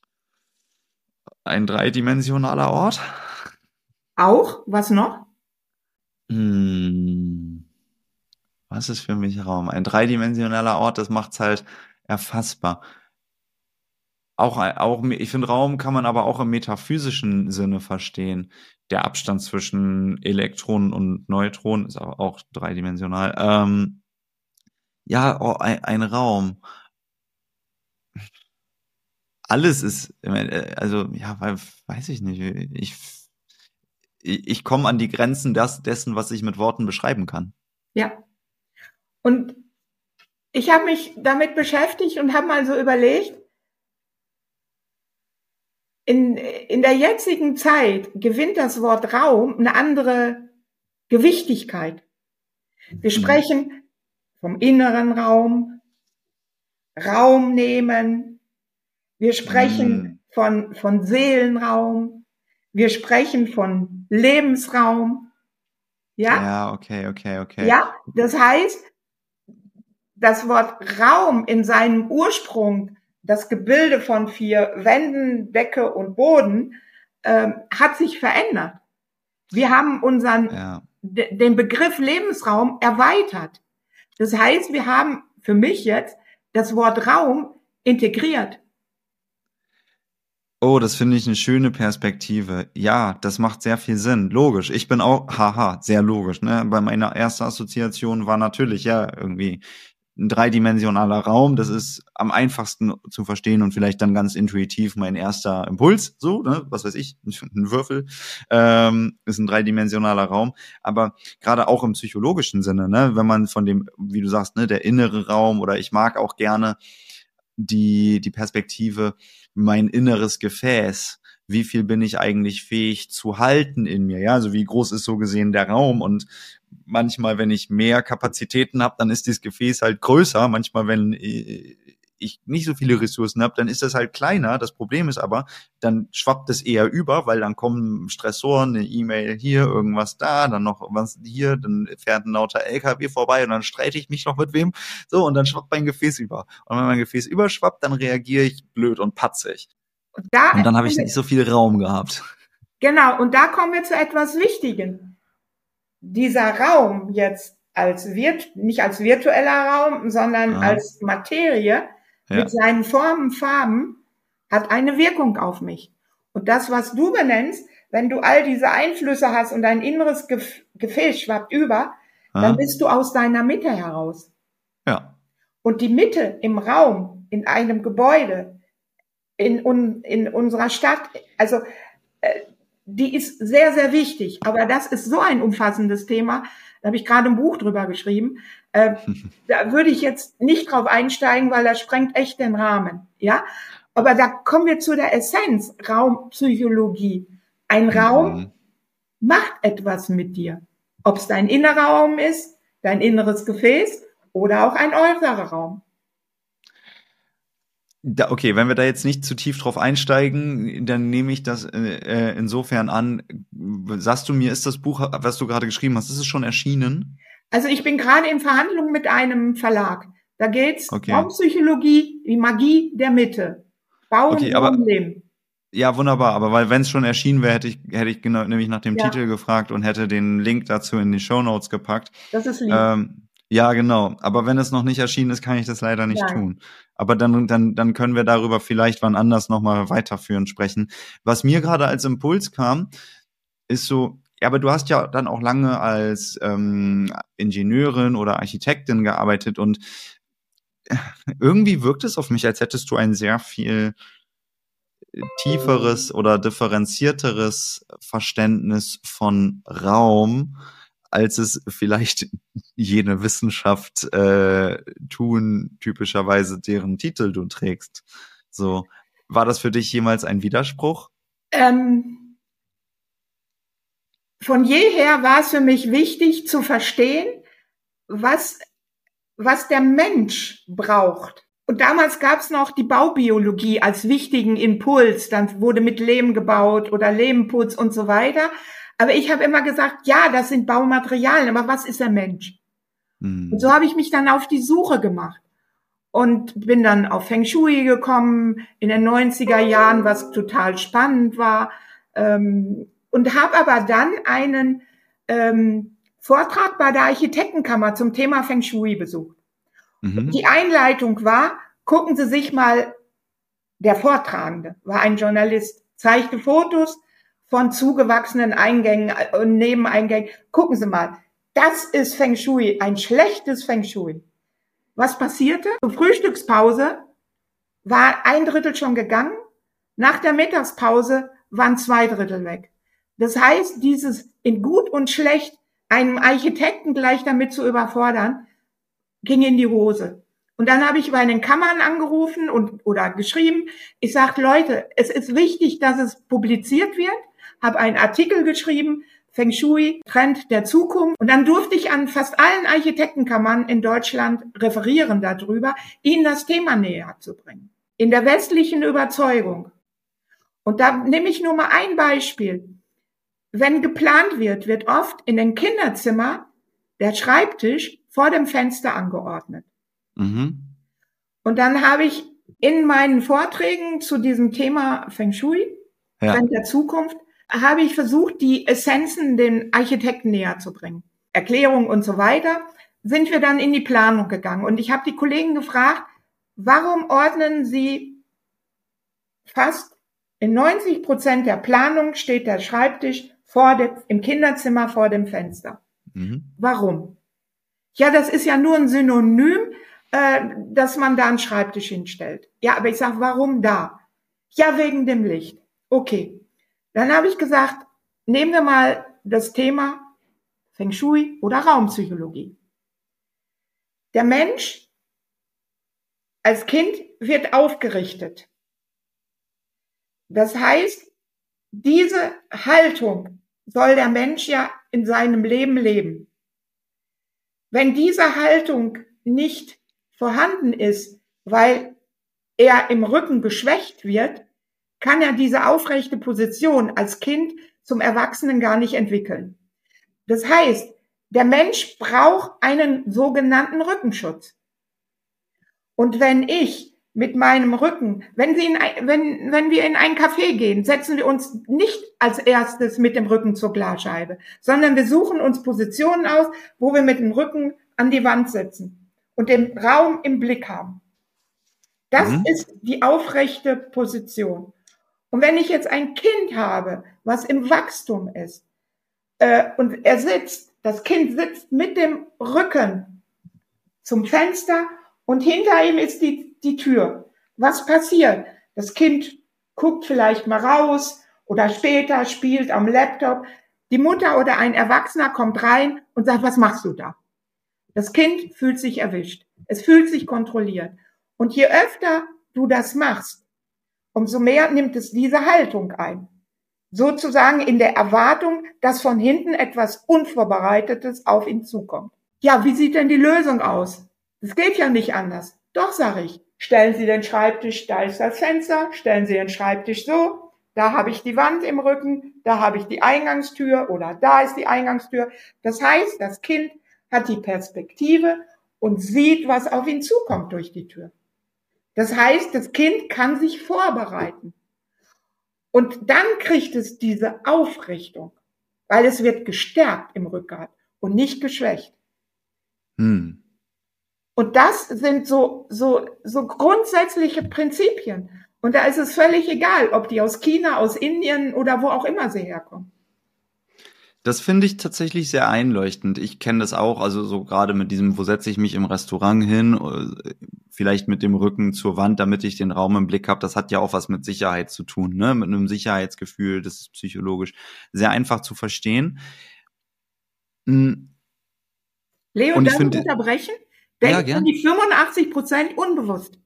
Speaker 1: Ein dreidimensionaler Ort.
Speaker 2: Auch? Was noch?
Speaker 1: Hm. Was ist für mich Raum? Ein dreidimensionaler Ort, das macht's halt erfassbar. Auch, auch, ich finde, Raum kann man aber auch im metaphysischen Sinne verstehen. Der Abstand zwischen Elektronen und Neutronen ist auch, auch dreidimensional. Ähm, ja, oh, ein, ein Raum. Alles ist, also, ja, weiß ich nicht. Ich, ich, ich komme an die Grenzen des, dessen, was ich mit Worten beschreiben kann.
Speaker 2: Ja. Und ich habe mich damit beschäftigt und habe mal so überlegt, In, in der jetzigen Zeit gewinnt das Wort Raum eine andere Gewichtigkeit. Wir sprechen vom inneren Raum, Raum nehmen. Wir sprechen
Speaker 1: Mhm.
Speaker 2: von, von Seelenraum. Wir sprechen von Lebensraum. Ja?
Speaker 1: Ja, okay, okay, okay.
Speaker 2: Ja, das heißt, das Wort Raum in seinem Ursprung, das Gebilde von vier Wänden, Decke und Boden, ähm, hat sich verändert. Wir haben unseren,
Speaker 1: Ja.
Speaker 2: d- den Begriff Lebensraum erweitert. Das heißt, wir haben für mich jetzt das Wort Raum integriert.
Speaker 1: Oh, das finde ich eine schöne Perspektive. Ja, das macht sehr viel Sinn. Logisch. Ich bin auch, haha, sehr logisch, ne? Bei meiner ersten Assoziation war natürlich, ja, irgendwie ein dreidimensionaler Raum. Das ist am einfachsten zu verstehen und vielleicht dann ganz intuitiv mein erster Impuls, so, ne? Was weiß ich, ein Würfel, ähm, ist ein dreidimensionaler Raum. Aber gerade auch im psychologischen Sinne, ne? Wenn man von dem, wie du sagst, ne, der innere Raum, oder ich mag auch gerne die, die Perspektive, mein inneres Gefäß. Wie viel bin ich eigentlich fähig zu halten in mir? Ja, also wie groß ist so gesehen der Raum? Und manchmal, wenn ich mehr Kapazitäten habe, dann ist dieses Gefäß halt größer. Manchmal, wenn ich nicht so viele Ressourcen habe, dann ist das halt kleiner. Das Problem ist aber, dann schwappt es eher über, weil dann kommen Stressoren, eine E-Mail hier, irgendwas da, dann noch was hier, dann fährt ein lauter L K W vorbei und dann streite ich mich noch mit wem. So, und dann schwappt mein Gefäß über. Und wenn mein Gefäß überschwappt, dann reagiere ich blöd und patzig.
Speaker 2: Und, da,
Speaker 1: Und dann habe ich nicht so viel Raum gehabt.
Speaker 2: Genau, und da kommen wir zu etwas Wichtigem. Dieser Raum jetzt als virt, nicht als virtueller Raum, sondern
Speaker 1: Aha.
Speaker 2: als Materie
Speaker 1: Ja.
Speaker 2: mit seinen Formen, Farben, hat eine Wirkung auf mich. Und das, was du benennst, wenn du all diese Einflüsse hast und dein inneres Gef- Gefäß schwappt über, dann
Speaker 1: Aha.
Speaker 2: bist du aus deiner Mitte heraus.
Speaker 1: Ja.
Speaker 2: Und die Mitte im Raum, in einem Gebäude, in, un, in unserer Stadt, also äh, die ist sehr, sehr wichtig. Aber das ist so ein umfassendes Thema. Da habe ich gerade ein Buch drüber geschrieben. Äh, da würde ich jetzt nicht drauf einsteigen, weil das sprengt echt den Rahmen. Ja, aber da kommen wir zu der Essenz, Raumpsychologie. Ein Raum
Speaker 1: Mhm.
Speaker 2: macht etwas mit dir. Ob es dein innerer Raum ist, dein inneres Gefäß oder auch ein äußerer Raum.
Speaker 1: Da, okay, wenn wir da jetzt nicht zu tief drauf einsteigen, dann nehme ich das äh, insofern an. Sagst du mir, ist das Buch, was du gerade geschrieben hast, ist es schon erschienen?
Speaker 2: Also ich bin gerade in Verhandlungen mit einem Verlag. Da geht's
Speaker 1: Okay.
Speaker 2: Raumpsychologie, die Magie der Mitte. Bauen,
Speaker 1: Okay, aber-
Speaker 2: Raum, Leben.
Speaker 1: Ja, wunderbar. Aber weil, wenn es schon erschienen wäre, hätte ich, hätte ich genau, nämlich nach dem
Speaker 2: Ja.
Speaker 1: Titel gefragt und hätte den Link dazu in die Shownotes gepackt.
Speaker 2: Das ist lieb.
Speaker 1: Ähm, ja, genau. Aber wenn es noch nicht erschienen ist, kann ich das leider nicht
Speaker 2: Nein.
Speaker 1: tun. Aber dann, dann, dann können wir darüber vielleicht wann anders nochmal weiterführend sprechen. Was mir gerade als Impuls kam, ist so, ja, aber du hast ja dann auch lange als ähm, Ingenieurin oder Architektin gearbeitet und irgendwie wirkt es auf mich, als hättest du ein sehr viel tieferes oder differenzierteres Verständnis von Raum, als es vielleicht jene Wissenschaft äh, tun, typischerweise deren Titel du trägst. So, war das für dich jemals ein Widerspruch?
Speaker 2: Ähm, von jeher war es für mich wichtig zu verstehen, was, was der Mensch braucht. Und damals gab es noch die Baubiologie als wichtigen Impuls. Dann wurde mit Lehm gebaut oder Lehmputz und so weiter. Aber ich habe immer gesagt, ja, das sind Baumaterialien, aber was ist der Mensch?
Speaker 1: Hm.
Speaker 2: Und so habe ich mich dann auf die Suche gemacht und bin dann auf Feng Shui gekommen in den neunziger Jahren, was total spannend war. Ähm, und habe aber dann einen ähm, Vortrag bei der Architektenkammer zum Thema Feng Shui besucht.
Speaker 1: Mhm.
Speaker 2: Die Einleitung war, gucken Sie sich mal, der Vortragende war ein Journalist, zeigte Fotos von zugewachsenen Eingängen und Nebeneingängen. Gucken Sie mal, das ist Feng Shui, ein schlechtes Feng Shui. Was passierte? Zur Frühstückspause war ein Drittel schon gegangen. Nach der Mittagspause waren zwei Drittel weg. Das heißt, dieses in gut und schlecht einem Architekten gleich damit zu überfordern, ging in die Hose. Und dann habe ich bei den Kammern angerufen und oder geschrieben. Ich sage, Leute, es ist wichtig, dass es publiziert wird. Habe einen Artikel geschrieben, Feng Shui, Trend der Zukunft. Und dann durfte ich an fast allen Architektenkammern in Deutschland referieren darüber, ihnen das Thema näher zu bringen. In der westlichen Überzeugung. Und da nehme ich nur mal ein Beispiel. Wenn geplant wird, wird oft in den Kinderzimmer der Schreibtisch vor dem Fenster angeordnet. Mhm. Und dann habe ich in meinen Vorträgen zu diesem Thema Feng Shui, ja. Trend der Zukunft, habe ich versucht, die Essenzen den Architekten näher zu bringen. Erklärung und so weiter, sind wir dann in die Planung gegangen. Und ich habe die Kollegen gefragt, warum ordnen Sie fast in neunzig Prozent der Planung steht der Schreibtisch vor dem, im Kinderzimmer vor dem Fenster. Mhm. Warum? Ja, das ist ja nur ein Synonym, äh, dass man da einen Schreibtisch hinstellt. Ja, aber ich sage, warum da? Ja, wegen dem Licht. Okay. Dann habe ich gesagt, nehmen wir mal das Thema Feng Shui oder Raumpsychologie. Der Mensch als Kind wird aufgerichtet. Das heißt, diese Haltung soll der Mensch ja in seinem Leben leben. Wenn diese Haltung nicht vorhanden ist, weil er im Rücken geschwächt wird, kann er diese aufrechte Position als Kind zum Erwachsenen gar nicht entwickeln. Das heißt, der Mensch braucht einen sogenannten Rückenschutz. Und wenn ich mit meinem Rücken, wenn, Sie in ein, wenn, wenn wir in ein Café gehen, setzen wir uns nicht als erstes mit dem Rücken zur Glasscheibe, sondern wir suchen uns Positionen aus, wo wir mit dem Rücken an die Wand sitzen und den Raum im Blick haben. Das mhm. ist die aufrechte Position. Und wenn ich jetzt ein Kind habe, was im Wachstum ist, äh, und er sitzt, das Kind sitzt mit dem Rücken zum Fenster und hinter ihm ist die, die Tür. Was passiert? Das Kind guckt vielleicht mal raus oder später spielt am Laptop. Die Mutter oder ein Erwachsener kommt rein und sagt, was machst du da? Das Kind fühlt sich erwischt. Es fühlt sich kontrolliert. Und je öfter du das machst, umso mehr nimmt es diese Haltung ein. Sozusagen in der Erwartung, dass von hinten etwas Unvorbereitetes auf ihn zukommt. Ja, wie sieht denn die Lösung aus? Das geht ja nicht anders. Doch, sage ich, stellen Sie den Schreibtisch, da ist das Fenster, stellen Sie den Schreibtisch so, da habe ich die Wand im Rücken, da habe ich die Eingangstür oder da ist die Eingangstür. Das heißt, das Kind hat die Perspektive und sieht, was auf ihn zukommt durch die Tür. Das heißt, das Kind kann sich vorbereiten. Und dann kriegt es diese Aufrichtung, weil es wird gestärkt im Rückgrat und nicht geschwächt. Hm. Und das sind so, so, so grundsätzliche Prinzipien. Und da ist es völlig egal, ob die aus China, aus Indien oder wo auch immer sie herkommen.
Speaker 1: Das finde ich tatsächlich sehr einleuchtend. Ich kenne das auch, also so gerade mit diesem, wo setze ich mich im Restaurant hin, vielleicht mit dem Rücken zur Wand, damit ich den Raum im Blick habe. Das hat ja auch was mit Sicherheit zu tun, ne? Mit einem Sicherheitsgefühl, das ist psychologisch sehr einfach zu verstehen.
Speaker 2: Hm. Leo, darf ich unterbrechen? Denk ja, an die fünfundachtzig Prozent unbewusst.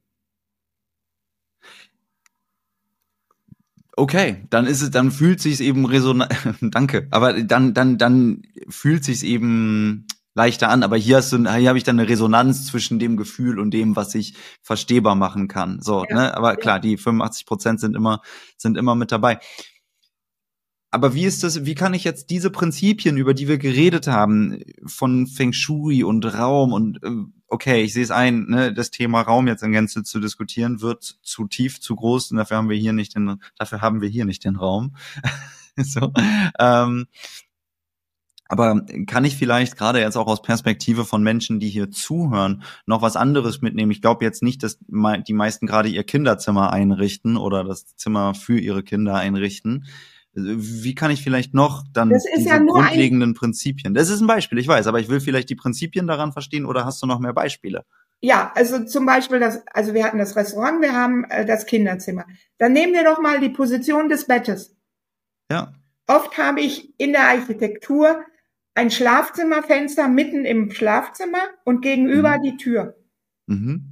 Speaker 1: Okay, dann ist es, dann fühlt sich's eben resonant. Danke, aber dann, dann, dann fühlt sich's eben leichter an. Aber hier hast du, hier habe ich dann eine Resonanz zwischen dem Gefühl und dem, was ich verstehbar machen kann. So, ja, ne? Aber klar, die fünfundachtzig Prozent sind immer, sind immer mit dabei. Aber wie ist das, wie kann ich jetzt diese Prinzipien, über die wir geredet haben, von Feng Shui und Raum und, okay, ich sehe es ein, ne, das Thema Raum jetzt in Gänze zu diskutieren, wird zu tief, zu groß, und dafür haben wir hier nicht den, dafür haben wir hier nicht den Raum. so, ähm, aber kann ich vielleicht gerade jetzt auch aus Perspektive von Menschen, die hier zuhören, noch was anderes mitnehmen? Ich glaube jetzt nicht, dass die meisten gerade ihr Kinderzimmer einrichten oder das Zimmer für ihre Kinder einrichten. Wie kann ich vielleicht noch dann diese ja grundlegenden Prinzipien, das ist ein Beispiel, ich weiß, aber ich will vielleicht die Prinzipien daran verstehen, oder hast du noch mehr Beispiele?
Speaker 2: Ja, also zum Beispiel das, also wir hatten das Restaurant, wir haben äh, das Kinderzimmer. Dann nehmen wir doch mal die Position des Bettes.
Speaker 1: Ja.
Speaker 2: Oft habe ich in der Architektur ein Schlafzimmerfenster mitten im Schlafzimmer und gegenüber mhm. die Tür. Mhm.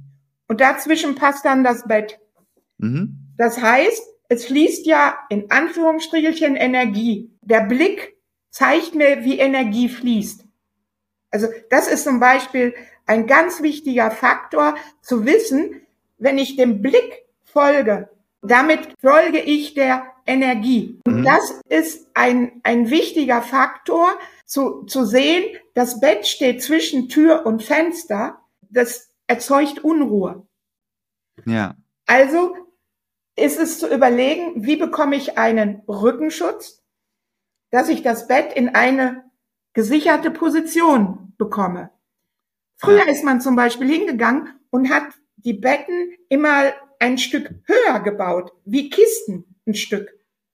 Speaker 2: Und dazwischen passt dann das Bett.
Speaker 1: Mhm.
Speaker 2: Das heißt, es fließt ja in Anführungsstrichelchen Energie. Der Blick zeigt mir, wie Energie fließt. Also das ist zum Beispiel ein ganz wichtiger Faktor, zu wissen, wenn ich dem Blick folge, damit folge ich der Energie. Und
Speaker 1: Mhm.
Speaker 2: das ist ein, ein wichtiger Faktor, zu, zu sehen, das Bett steht zwischen Tür und Fenster, das erzeugt Unruhe.
Speaker 1: Ja.
Speaker 2: Also ist es zu überlegen, wie bekomme ich einen Rückenschutz, dass ich das Bett in eine gesicherte Position bekomme. Früher
Speaker 1: Ja.
Speaker 2: ist man zum Beispiel hingegangen und hat die Betten immer ein Stück höher gebaut, wie Kisten ein Stück.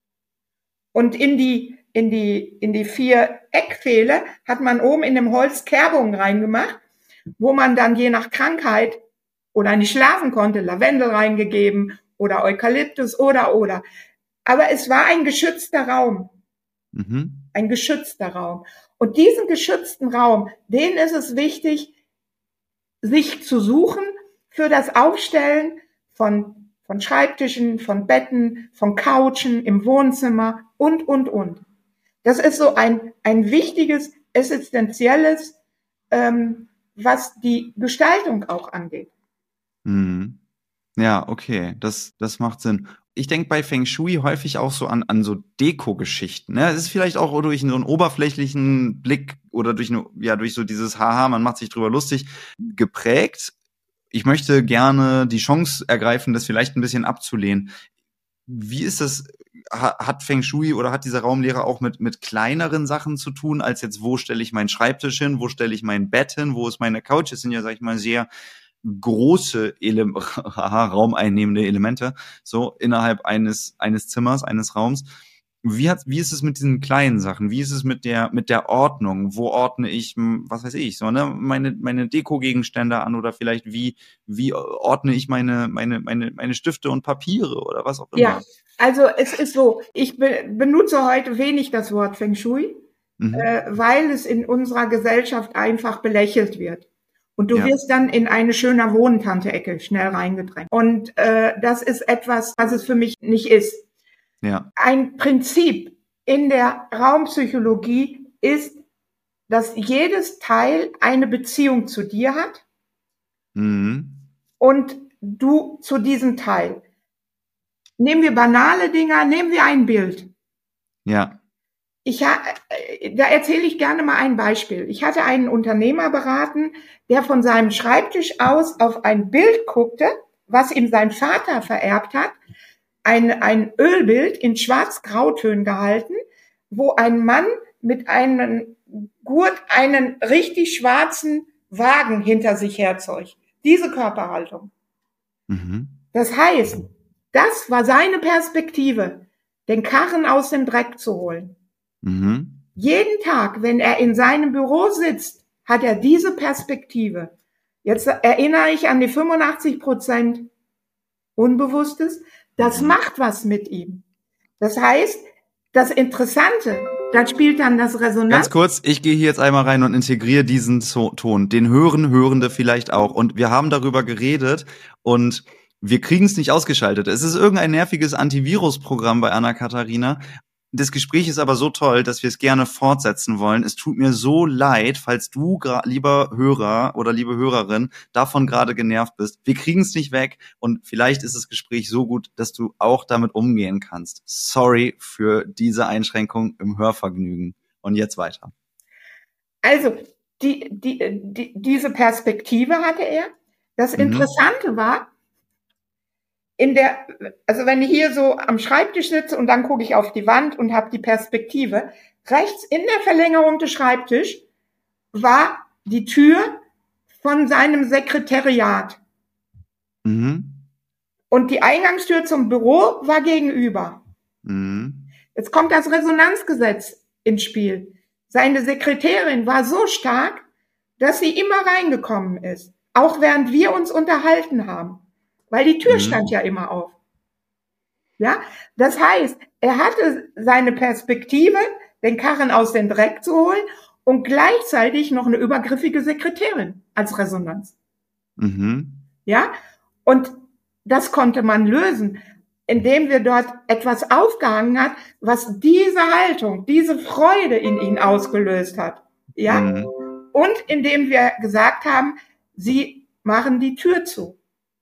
Speaker 2: Und in die, in die, in die vier Eckpfähle hat man oben in dem Holz Kerbungen reingemacht, wo man dann je nach Krankheit oder nicht schlafen konnte, Lavendel reingegeben oder Eukalyptus oder, oder. Aber es war ein geschützter Raum.
Speaker 1: Mhm.
Speaker 2: Ein geschützter Raum. Und diesen geschützten Raum, den ist es wichtig, sich zu suchen für das Aufstellen von, von Schreibtischen, von Betten, von Couchen im Wohnzimmer und, und, und. Das ist so ein, ein wichtiges, essentielles, ähm, was die Gestaltung auch angeht.
Speaker 1: Mhm. Ja, okay, das, das macht Sinn. Ich denke bei Feng Shui häufig auch so an, an so Deko-Geschichten. Ne? Es ist vielleicht auch durch so einen oberflächlichen Blick oder durch, eine, ja, durch so dieses Haha, man macht sich drüber lustig, geprägt. Ich möchte gerne die Chance ergreifen, das vielleicht ein bisschen abzulehnen. Wie ist das? Hat Feng Shui oder hat dieser Raumlehrer auch mit, mit kleineren Sachen zu tun, als jetzt, wo stelle ich meinen Schreibtisch hin, wo stelle ich mein Bett hin, wo ist meine Couch? Das sind ja, sag ich mal, sehr große Ele- raumeinnehmende Elemente, so innerhalb eines, eines Zimmers, eines Raums. Wie hat, wie ist es mit diesen kleinen Sachen? Wie ist es mit der, mit der Ordnung? Wo ordne ich, was weiß ich, so, ne, meine, meine Deko-Gegenstände an oder vielleicht wie, wie ordne ich meine, meine, meine, meine Stifte und Papiere oder was auch immer?
Speaker 2: Ja, also es ist so, ich be- benutze heute wenig das Wort Feng Shui,
Speaker 1: Mhm.
Speaker 2: äh, weil es in unserer Gesellschaft einfach belächelt wird. Und du
Speaker 1: Ja.
Speaker 2: wirst dann in eine schöner Wohntante-Ecke schnell reingedrängt. Und äh, das ist etwas, was es für mich nicht ist.
Speaker 1: Ja.
Speaker 2: Ein Prinzip in der Raumpsychologie ist, dass jedes Teil eine Beziehung zu dir hat
Speaker 1: Mhm.
Speaker 2: und du zu diesem Teil. Nehmen wir banale Dinger, nehmen wir ein Bild.
Speaker 1: Ja.
Speaker 2: Ich ha, da erzähle ich gerne mal ein Beispiel. Ich hatte einen Unternehmer beraten, der von seinem Schreibtisch aus auf ein Bild guckte, was ihm sein Vater vererbt hat. Ein, ein Ölbild in schwarz-grautönen gehalten, wo ein Mann mit einem Gurt einen richtig schwarzen Wagen hinter sich herzeugt. Diese Körperhaltung.
Speaker 1: Mhm.
Speaker 2: Das heißt, das war seine Perspektive, den Karren aus dem Dreck zu holen.
Speaker 1: Mhm.
Speaker 2: Jeden Tag, wenn er in seinem Büro sitzt, hat er diese Perspektive. Jetzt erinnere ich an die fünfundachtzig Prozent Unbewusstes. Das
Speaker 1: Mhm.
Speaker 2: macht was mit ihm. Das heißt, das Interessante, da spielt dann das Resonanz.
Speaker 1: Ganz kurz, ich gehe hier jetzt einmal rein und integriere diesen Zo- Ton. Den hören Hörende vielleicht auch. Und wir haben darüber geredet und wir kriegen es nicht ausgeschaltet. Es ist irgendein nerviges Antivirusprogramm bei Anna-Katharina. Das Gespräch ist aber so toll, dass wir es gerne fortsetzen wollen. Es tut mir so leid, falls du, gra- lieber Hörer oder liebe Hörerin, davon gerade genervt bist. Wir kriegen es nicht weg und vielleicht ist das Gespräch so gut, dass du auch damit umgehen kannst. Sorry für diese Einschränkung im Hörvergnügen. Und jetzt weiter.
Speaker 2: Also, die, die, die, diese Perspektive hatte er. Das
Speaker 1: Mhm.
Speaker 2: Interessante war, in der, also wenn ich hier so am Schreibtisch sitze und dann gucke ich auf die Wand und habe die Perspektive, rechts in der Verlängerung des Schreibtischs war die Tür von seinem Sekretariat.
Speaker 1: Mhm.
Speaker 2: Und die Eingangstür zum Büro war gegenüber.
Speaker 1: Mhm.
Speaker 2: Jetzt kommt das Resonanzgesetz ins Spiel. Seine Sekretärin war so stark, dass sie immer reingekommen ist, auch während wir uns unterhalten haben. Weil die Tür
Speaker 1: Mhm.
Speaker 2: stand ja immer auf. Ja, das heißt, er hatte seine Perspektive, den Karren aus dem Dreck zu holen und gleichzeitig noch eine übergriffige Sekretärin als Resonanz.
Speaker 1: Mhm.
Speaker 2: Ja, Und das konnte man lösen, indem wir dort etwas aufgehangen hat, was diese Haltung, diese Freude in ihn ausgelöst hat. Ja? Mhm. Und indem wir gesagt haben, sie machen die Tür zu.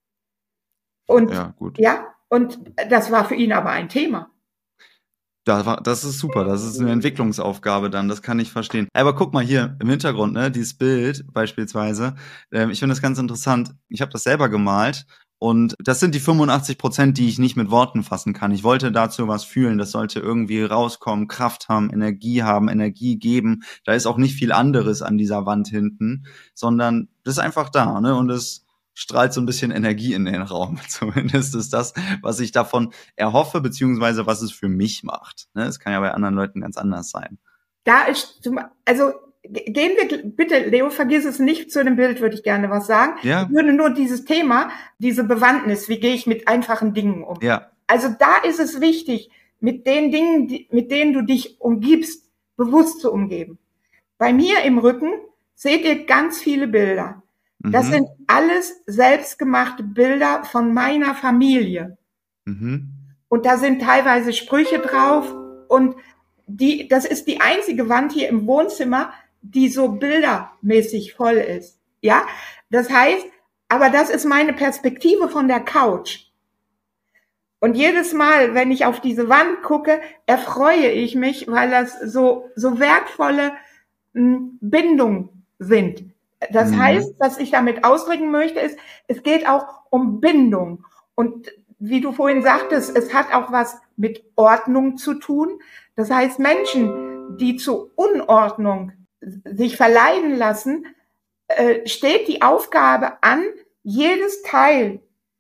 Speaker 2: Und,
Speaker 1: ja, gut.
Speaker 2: ja, und das war für ihn aber ein Thema.
Speaker 1: Das, war, das ist super, das ist eine Entwicklungsaufgabe dann, das kann ich verstehen. Aber guck mal hier im Hintergrund, ne, dieses Bild beispielsweise, ähm, ich finde das ganz interessant, ich habe das selber gemalt und das sind die fünfundachtzig Prozent, die ich nicht mit Worten fassen kann. Ich wollte dazu was fühlen, das sollte irgendwie rauskommen, Kraft haben, Energie haben, Energie geben. Da ist auch nicht viel anderes an dieser Wand hinten, sondern das ist einfach da, ne, und es strahlt so ein bisschen Energie in den Raum. Zumindest ist das, was ich davon erhoffe, beziehungsweise was es für mich macht. Es kann ja bei anderen Leuten ganz anders sein.
Speaker 2: Da ist, also gehen wir, bitte, Leo, vergiss es nicht, zu dem Bild würde ich gerne was sagen.
Speaker 1: Ja.
Speaker 2: Ich würde nur dieses Thema, diese Bewandtnis, wie gehe ich mit einfachen Dingen um?
Speaker 1: Ja.
Speaker 2: Also da ist es wichtig, mit den Dingen, die, mit denen du dich umgibst, bewusst zu umgeben. Bei mir im Rücken seht ihr ganz viele Bilder. Das mhm. sind alles selbstgemachte Bilder von meiner Familie.
Speaker 1: Mhm.
Speaker 2: Und da sind teilweise Sprüche drauf. Und die, das ist die einzige Wand hier im Wohnzimmer, die so bildermäßig voll ist. Ja, das heißt, aber das ist meine Perspektive von der Couch. Und jedes Mal, wenn ich auf diese Wand gucke, erfreue ich mich, weil das so, so wertvolle m, Bindungen sind. Das mhm. heißt, was ich damit ausdrücken möchte, ist, es geht auch um Bindung. Und wie du vorhin sagtest, es hat auch was mit Ordnung zu tun. Das heißt, Menschen, die zu Unordnung sich verleiten lassen, äh, steht die Aufgabe an, jedes Teil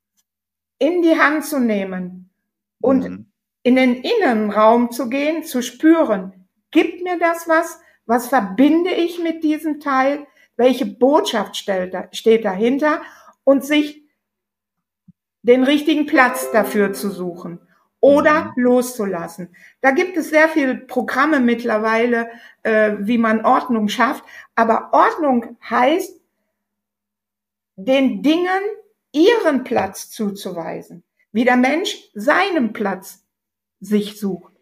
Speaker 2: in die Hand zu nehmen und mhm. in den Innenraum zu gehen, zu spüren. Gibt mir das was? Was verbinde ich mit diesem Teil? Welche Botschaft steht dahinter und sich den richtigen Platz dafür zu suchen oder mhm. loszulassen. Da gibt es sehr viele Programme mittlerweile, äh, wie man Ordnung schafft. Aber Ordnung heißt, den Dingen ihren Platz zuzuweisen, wie der Mensch seinen Platz sich sucht.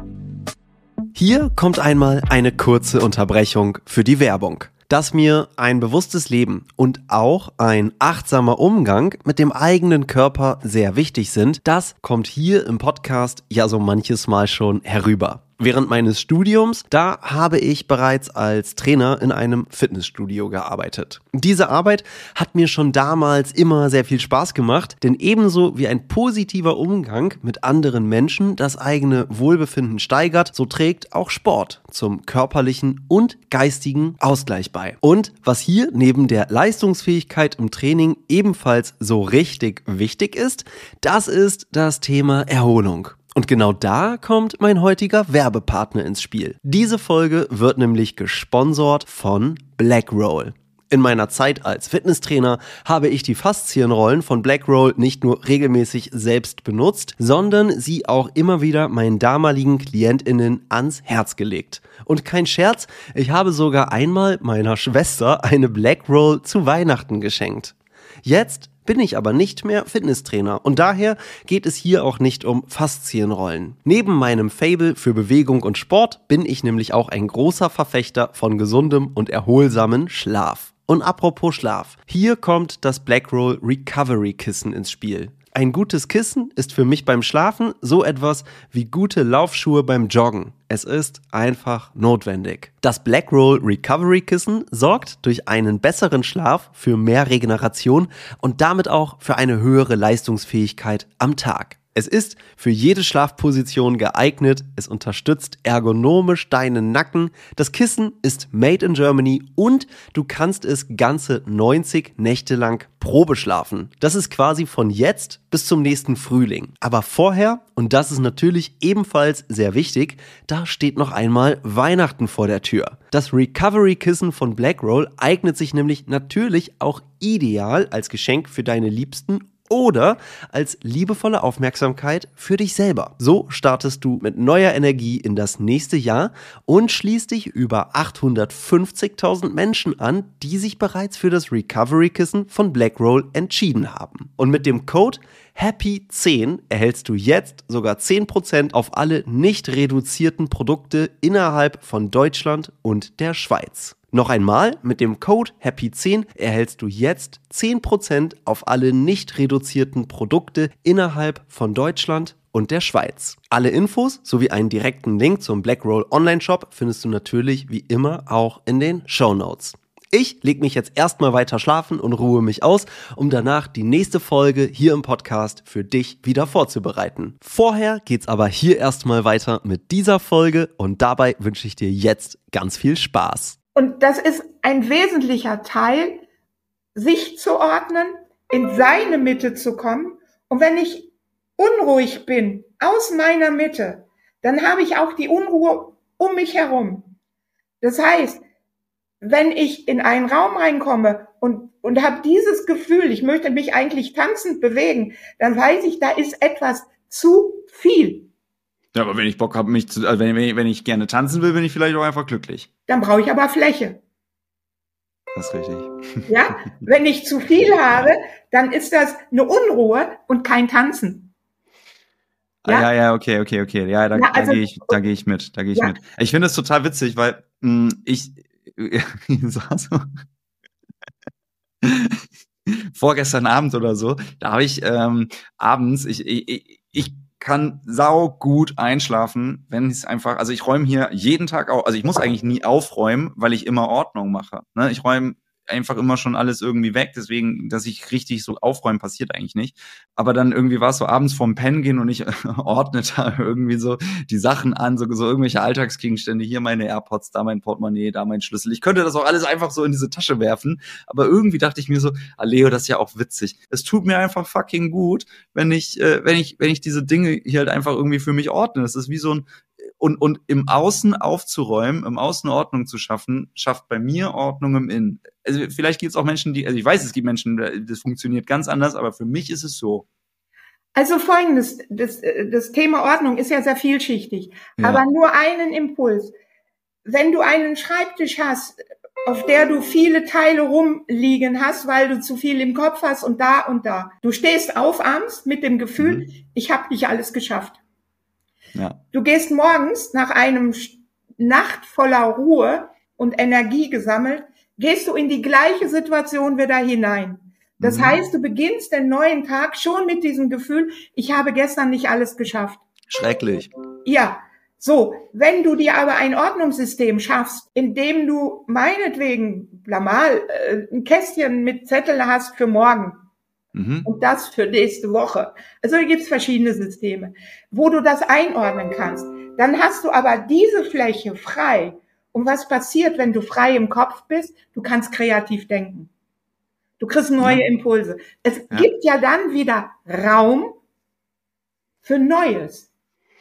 Speaker 3: Hier kommt einmal eine kurze Unterbrechung für die Werbung. Dass mir ein bewusstes Leben und auch ein achtsamer Umgang mit dem eigenen Körper sehr wichtig sind, das kommt hier im Podcast ja so manches Mal schon herüber. Während meines Studiums, da habe ich bereits als Trainer in einem Fitnessstudio gearbeitet. Diese Arbeit hat mir schon damals immer sehr viel Spaß gemacht, denn ebenso wie ein positiver Umgang mit anderen Menschen das eigene Wohlbefinden steigert, so trägt auch Sport zum körperlichen und geistigen Ausgleich bei. Und was hier neben der Leistungsfähigkeit im Training ebenfalls so richtig wichtig ist, das ist das Thema Erholung. Und genau da kommt mein heutiger Werbepartner ins Spiel. Diese Folge wird nämlich gesponsert von Blackroll. In meiner Zeit als Fitnesstrainer habe ich die Faszienrollen von Blackroll nicht nur regelmäßig selbst benutzt, sondern sie auch immer wieder meinen damaligen KlientInnen ans Herz gelegt. Und kein Scherz, ich habe sogar einmal meiner Schwester eine Blackroll zu Weihnachten geschenkt. Jetzt bin ich aber nicht mehr Fitnesstrainer und daher geht es hier auch nicht um Faszienrollen. Neben meinem Faible für Bewegung und Sport bin ich nämlich auch ein großer Verfechter von gesundem und erholsamen Schlaf. Und apropos Schlaf, hier kommt das Blackroll Recovery Kissen ins Spiel. Ein gutes Kissen ist für mich beim Schlafen so etwas wie gute Laufschuhe beim Joggen. Es ist einfach notwendig. Das Blackroll Recovery Kissen sorgt durch einen besseren Schlaf für mehr Regeneration und damit auch für eine höhere Leistungsfähigkeit am Tag. Es ist für jede Schlafposition geeignet, es unterstützt ergonomisch deinen Nacken, das Kissen ist made in Germany und du kannst es ganze neunzig Nächte lang probeschlafen. Das ist quasi von jetzt bis zum nächsten Frühling. Aber vorher, und das ist natürlich ebenfalls sehr wichtig, da steht noch einmal Weihnachten vor der Tür. Das Recovery-Kissen von Blackroll eignet sich nämlich natürlich auch ideal als Geschenk für deine Liebsten oder als liebevolle Aufmerksamkeit für dich selber. So startest du mit neuer Energie in das nächste Jahr und schließt dich über achthundertfünfzigtausend Menschen an, die sich bereits für das Recovery-Kissen von Blackroll entschieden haben. Und mit dem Code Happy zehn erhältst du jetzt sogar zehn Prozent auf alle nicht reduzierten Produkte innerhalb von Deutschland und der Schweiz. Noch einmal, mit dem Code Happy zehn erhältst du jetzt zehn Prozent auf alle nicht reduzierten Produkte innerhalb von Deutschland und der Schweiz. Alle Infos sowie einen direkten Link zum Blackroll Online-Shop findest du natürlich wie immer auch in den Shownotes. Ich leg mich jetzt erstmal weiter schlafen und ruhe mich aus, um danach die nächste Folge hier im Podcast für dich wieder vorzubereiten. Vorher geht's aber hier erstmal weiter mit dieser Folge und dabei wünsche ich dir jetzt ganz viel Spaß.
Speaker 2: Und das ist ein wesentlicher Teil, sich zu ordnen, in seine Mitte zu kommen. Und wenn ich unruhig bin, aus meiner Mitte, dann habe ich auch die Unruhe um mich herum. Das heißt, wenn ich in einen Raum reinkomme und, und habe dieses Gefühl, ich möchte mich eigentlich tanzend bewegen, dann weiß ich, da ist etwas zu viel.
Speaker 1: Ja, aber wenn ich Bock habe, mich zu, also wenn, wenn, ich, wenn ich gerne tanzen will, bin ich vielleicht auch einfach glücklich.
Speaker 2: Dann brauche ich aber Fläche.
Speaker 1: Das ist richtig.
Speaker 2: Ja, wenn ich zu viel habe, dann ist das eine Unruhe und kein Tanzen.
Speaker 1: Ja, ah, ja, ja, okay, okay, okay. Ja, da, ja, also, da gehe ich, da gehe ich mit, da gehe ich ja. mit. Ich finde es total witzig, weil mh, ich so vorgestern Abend oder so, da habe ich ähm, abends, ich, ich, ich kann sau gut einschlafen, wenn es einfach, also ich räume hier jeden Tag auf, also ich muss eigentlich nie aufräumen, weil ich immer Ordnung mache. Ne? Ich räume einfach immer schon alles irgendwie weg, deswegen, dass ich richtig so aufräumen, passiert eigentlich nicht. Aber dann irgendwie war es so abends vorm Pennen gehen und ich ordne da irgendwie so die Sachen an, so, so irgendwelche Alltagsgegenstände, hier meine AirPods, da mein Portemonnaie, da mein Schlüssel. Ich könnte das auch alles einfach so in diese Tasche werfen, aber irgendwie dachte ich mir so, ah Leo, das ist ja auch witzig. Es tut mir einfach fucking gut, wenn ich, äh, wenn ich, wenn ich diese Dinge hier halt einfach irgendwie für mich ordne. Das ist wie so ein Und, und im Außen aufzuräumen, im Außen Ordnung zu schaffen, schafft bei mir Ordnung im Innen. Also vielleicht gibt es auch Menschen, die, also ich weiß, es gibt Menschen, das funktioniert ganz anders, aber für mich ist es so.
Speaker 2: Also Folgendes, das, das Thema Ordnung ist ja sehr vielschichtig, ja. Aber nur einen Impuls. Wenn du einen Schreibtisch hast, auf der du viele Teile rumliegen hast, weil du zu viel im Kopf hast und da und da. Du stehst auf abends mit dem Gefühl, mhm. ich habe nicht alles geschafft. Ja. Du gehst morgens nach einem Nacht voller Ruhe und Energie gesammelt, gehst du in die gleiche Situation wieder hinein. Das mhm. heißt, du beginnst den neuen Tag schon mit diesem Gefühl, ich habe gestern nicht alles geschafft.
Speaker 1: Schrecklich.
Speaker 2: Ja, so, wenn du dir aber ein Ordnungssystem schaffst, in dem du meinetwegen, blamal, ein Kästchen mit Zettel hast für morgen, Mhm. und das für nächste Woche. Also da gibt's verschiedene Systeme, wo du das einordnen kannst. Dann hast du aber diese Fläche frei. Und was passiert, wenn du frei im Kopf bist? Du kannst kreativ denken. Du kriegst neue ja. Impulse. Es ja. gibt ja dann wieder Raum für Neues.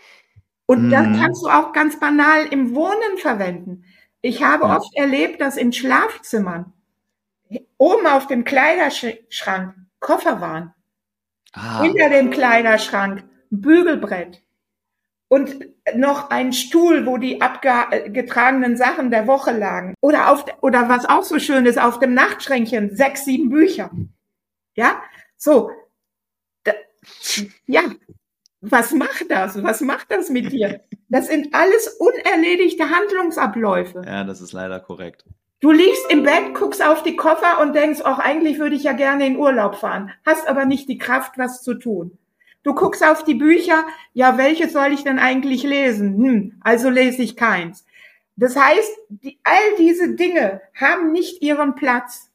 Speaker 2: Und mhm. das kannst du auch ganz banal im Wohnen verwenden. Ich habe ja. oft erlebt, dass in Schlafzimmern oben auf dem Kleiderschrank Koffer waren. Ah. Hinter dem Kleiderschrank ein Bügelbrett und noch ein Stuhl, wo die abgetragenen Sachen der Woche lagen. Oder auf, oder was auch so schön ist, auf dem Nachtschränkchen sechs, sieben Bücher. Ja, so. Da, ja, was macht das? Was macht das mit dir? Das sind alles unerledigte Handlungsabläufe.
Speaker 1: Ja, das ist leider korrekt.
Speaker 2: Du liegst im Bett, guckst auf die Koffer und denkst, ach, eigentlich würde ich ja gerne in Urlaub fahren, hast aber nicht die Kraft, was zu tun. Du guckst auf die Bücher, ja, welches soll ich denn eigentlich lesen? Hm, also lese ich keins. Das heißt, die, all diese Dinge haben nicht ihren Platz.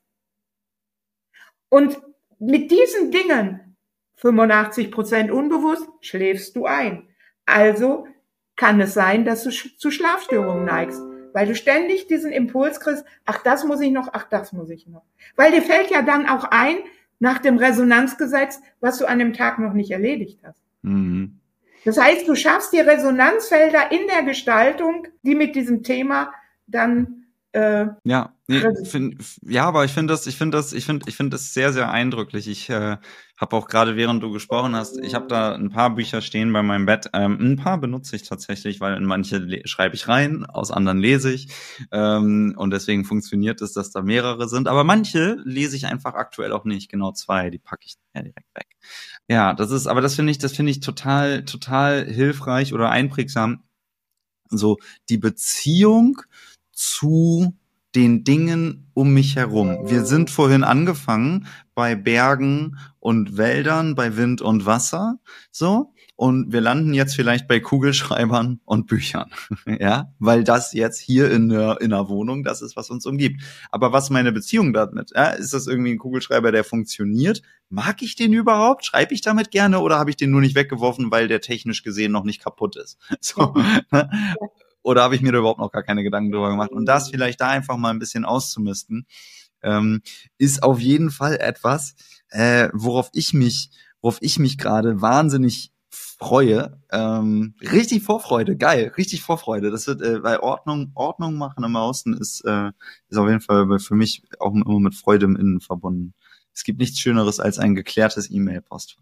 Speaker 2: Und mit diesen Dingen, fünfundachtzig Prozent unbewusst, schläfst du ein. Also kann es sein, dass du zu Schlafstörungen neigst. Weil du ständig diesen Impuls kriegst, ach, das muss ich noch, ach, das muss ich noch. Weil dir fällt ja dann auch ein, nach dem Resonanzgesetz, was du an dem Tag noch nicht erledigt hast. Mhm. Das heißt, du schaffst die Resonanzfelder in der Gestaltung, die mit diesem Thema dann äh,
Speaker 1: Ja, nee, find, ja, aber ich finde das, ich finde das, ich finde, ich finde das sehr, sehr eindrücklich. Ich äh, habe auch gerade, während du gesprochen hast, ich habe da ein paar Bücher stehen bei meinem Bett. Ähm, ein paar benutze ich tatsächlich, weil in manche le- schreibe ich rein, aus anderen lese ich. Ähm, und deswegen funktioniert es, dass da mehrere sind. Aber manche lese ich einfach aktuell auch nicht. Genau zwei, die packe ich ja direkt weg. Ja, das ist, aber das finde ich, das finde ich total, total hilfreich oder einprägsam. So die Beziehung zu den Dingen um mich herum. Wir sind vorhin angefangen bei Bergen und Wäldern, bei Wind und Wasser, so. Und wir landen jetzt vielleicht bei Kugelschreibern und Büchern, ja, weil das jetzt hier in der, in der Wohnung, das ist, was uns umgibt. Aber was meine Beziehung damit? Ja, ist das irgendwie ein Kugelschreiber, der funktioniert? Mag ich den überhaupt? Schreibe ich damit gerne oder habe ich den nur nicht weggeworfen, weil der technisch gesehen noch nicht kaputt ist? So. Ja. Oder habe ich mir da überhaupt noch gar keine Gedanken drüber gemacht? Und das vielleicht da einfach mal ein bisschen auszumisten, ähm, ist auf jeden Fall etwas, äh, worauf ich mich, worauf ich mich gerade wahnsinnig freue. Ähm, richtig Vorfreude, geil, richtig Vorfreude. Das wird, äh, weil Ordnung, Ordnung machen im Außen ist, äh, ist auf jeden Fall für mich auch immer mit Freude im Innen verbunden. Es gibt nichts Schöneres als ein geklärtes E-Mail-Postfach.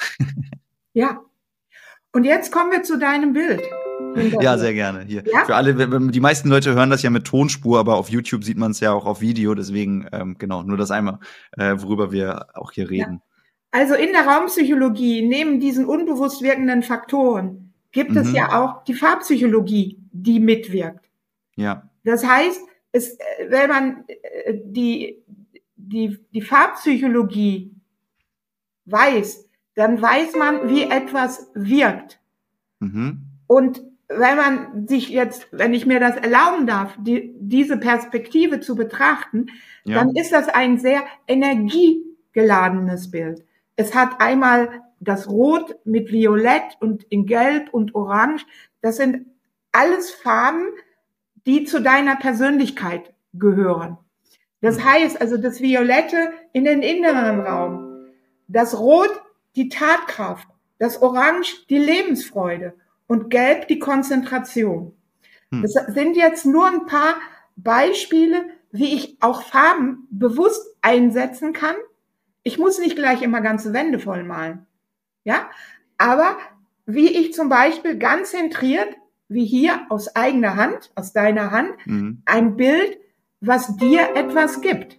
Speaker 2: Ja. Und jetzt kommen wir zu deinem Bild.
Speaker 1: Ja, sehr gerne. Hier.
Speaker 2: Ja?
Speaker 1: Für alle, die meisten Leute hören das ja mit Tonspur, aber auf YouTube sieht man es ja auch auf Video, deswegen, ähm, genau, nur das einmal, äh, worüber wir auch hier reden.
Speaker 2: Ja. Also in der Raumpsychologie, neben diesen unbewusst wirkenden Faktoren, gibt mhm. es ja auch die Farbpsychologie, die mitwirkt.
Speaker 1: Ja.
Speaker 2: Das heißt, es, wenn man die, die, die Farbpsychologie weiß, dann weiß man, wie etwas wirkt.
Speaker 1: Mhm.
Speaker 2: Und wenn man sich jetzt, wenn ich mir das erlauben darf, die, diese Perspektive zu betrachten, ja. dann ist das ein sehr energiegeladenes Bild. Es hat einmal das Rot mit Violett und in Gelb und Orange. Das sind alles Farben, die zu deiner Persönlichkeit gehören. Das heißt also das Violette in den inneren Raum, das Rot die Tatkraft, das Orange die Lebensfreude und Gelb die Konzentration. Hm. Das sind jetzt nur ein paar Beispiele, wie ich auch Farben bewusst einsetzen kann. Ich muss nicht gleich immer ganze Wände voll malen. Ja? Aber wie ich zum Beispiel ganz zentriert, wie hier aus eigener Hand, aus deiner Hand, mhm. ein Bild, was dir etwas gibt.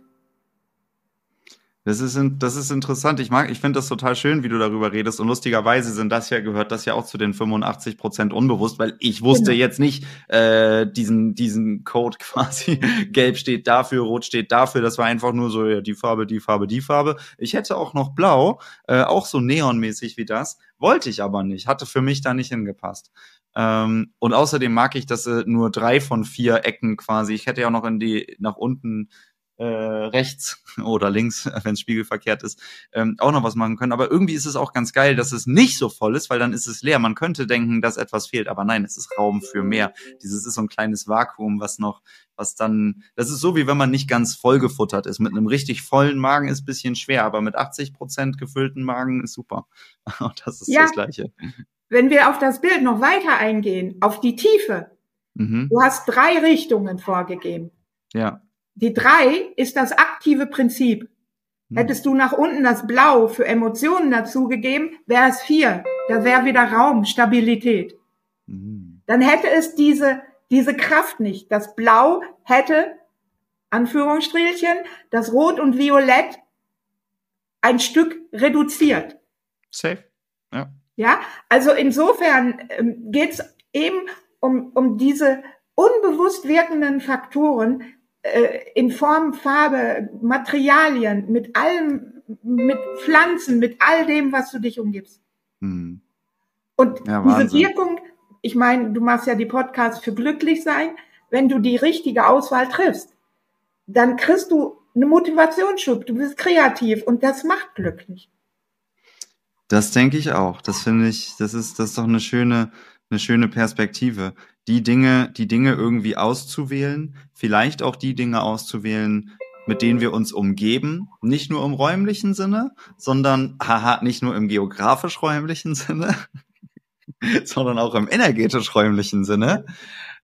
Speaker 1: Das ist, das ist interessant. Ich mag, ich finde das total schön, wie du darüber redest. Und lustigerweise sind das ja, gehört das ja auch zu den fünfundachtzig Prozent unbewusst, weil ich wusste genau. jetzt nicht, äh, diesen, diesen Code quasi. Gelb steht dafür, Rot steht dafür. Das war einfach nur so, ja, die Farbe, die Farbe, die Farbe. Ich hätte auch noch Blau, äh, auch so neonmäßig wie das. Wollte ich aber nicht. Hatte für mich da nicht hingepasst. Ähm, und außerdem mag ich, dass äh, nur drei von vier Ecken quasi. Ich hätte ja auch noch in die, nach unten, Äh, rechts oder links, wenn es spiegelverkehrt ist, ähm, auch noch was machen können. Aber irgendwie ist es auch ganz geil, dass es nicht so voll ist, weil dann ist es leer. Man könnte denken, dass etwas fehlt, aber nein, es ist Raum für mehr. Dieses ist so ein kleines Vakuum, was noch, was dann, das ist so, wie wenn man nicht ganz voll gefuttert ist. Mit einem richtig vollen Magen ist ein bisschen schwer, aber mit achtzig Prozent gefüllten Magen ist super. Und das ist ja das Gleiche.
Speaker 2: Wenn wir auf das Bild noch weiter eingehen, auf die Tiefe, mhm. du hast drei Richtungen vorgegeben.
Speaker 1: Ja.
Speaker 2: Die drei ist das aktive Prinzip. Hm. Hättest du nach unten das Blau für Emotionen dazugegeben, wäre es vier. Da wäre wieder Raum, Stabilität. Hm. Dann hätte es diese, diese Kraft nicht. Das Blau hätte, Anführungsstrichelchen, das Rot und Violett ein Stück reduziert.
Speaker 1: Safe, ja.
Speaker 2: Ja, also insofern ähm, geht es eben um, um diese unbewusst wirkenden Faktoren, in Form, Farbe, Materialien, mit allem, mit Pflanzen, mit all dem, was du dich umgibst. Hm. Und ja, diese Wirkung, ich meine, du machst ja die Podcasts für glücklich sein, wenn du die richtige Auswahl triffst, dann kriegst du eine Motivationsschub, du bist kreativ und das macht glücklich.
Speaker 1: Das denke ich auch. Das finde ich, das ist, das ist doch eine schöne, eine schöne Perspektive. Die Dinge, die Dinge irgendwie auszuwählen, vielleicht auch die Dinge auszuwählen, mit denen wir uns umgeben, nicht nur im räumlichen Sinne, sondern, haha, nicht nur im geografisch-räumlichen Sinne, sondern auch im energetisch-räumlichen Sinne.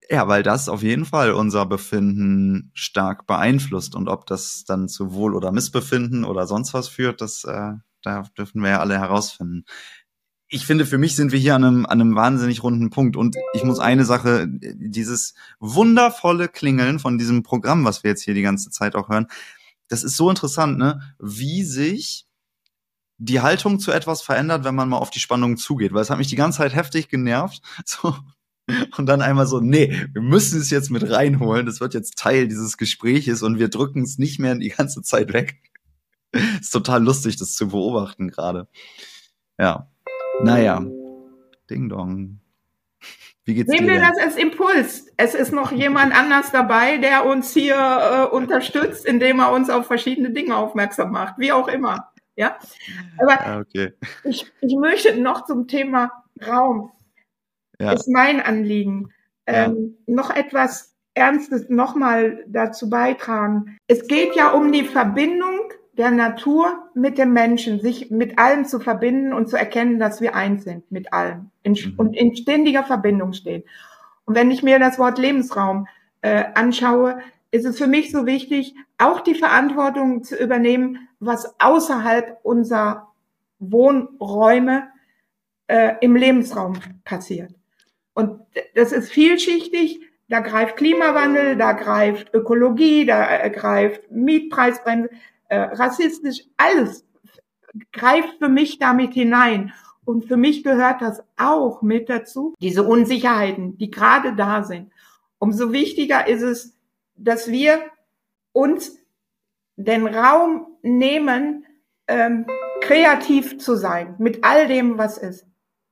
Speaker 1: Ja, weil das auf jeden Fall unser Befinden stark beeinflusst. Und ob das dann zu Wohl- oder Missbefinden oder sonst was führt, das äh, da dürfen wir ja alle herausfinden. Ich finde, für mich sind wir hier an einem, an einem wahnsinnig runden Punkt. Und ich muss eine Sache, dieses wundervolle Klingeln von diesem Programm, was wir jetzt hier die ganze Zeit auch hören, das ist so interessant, ne? Wie sich die Haltung zu etwas verändert, wenn man mal auf die Spannung zugeht. Weil es hat mich die ganze Zeit heftig genervt. So. Und dann einmal so, nee, wir müssen es jetzt mit reinholen. Das wird jetzt Teil dieses Gespräches und wir drücken es nicht mehr die ganze Zeit weg. Ist total lustig, das zu beobachten gerade. Ja. Naja. Ding dong. Wie geht's
Speaker 2: Nehmen
Speaker 1: dir
Speaker 2: wir
Speaker 1: denn?
Speaker 2: das als Impuls. Es ist noch jemand anders dabei, der uns hier äh, unterstützt, indem er uns auf verschiedene Dinge aufmerksam macht. Wie auch immer. Ja. Aber
Speaker 1: Ah, okay.
Speaker 2: ich, ich möchte noch zum Thema Raum.
Speaker 1: Ja.
Speaker 2: Ist mein Anliegen.
Speaker 1: Ja.
Speaker 2: Ähm, noch etwas Ernstes nochmal dazu beitragen. Es geht ja um die Verbindung der Natur mit dem Menschen, sich mit allem zu verbinden und zu erkennen, dass wir eins sind mit allem in,
Speaker 1: Mhm.
Speaker 2: und in ständiger Verbindung stehen. Und wenn ich mir das Wort Lebensraum äh, anschaue, ist es für mich so wichtig, auch die Verantwortung zu übernehmen, was außerhalb unserer Wohnräume äh, im Lebensraum passiert. Und das ist vielschichtig, da greift Klimawandel, da greift Ökologie, da greift Mietpreisbremse, äh, rassistisch, alles greift für mich damit hinein. Und für mich gehört das auch mit dazu, diese Unsicherheiten, die gerade da sind. Umso wichtiger ist es, dass wir uns den Raum nehmen, ähm, kreativ zu sein, mit all dem, was ist.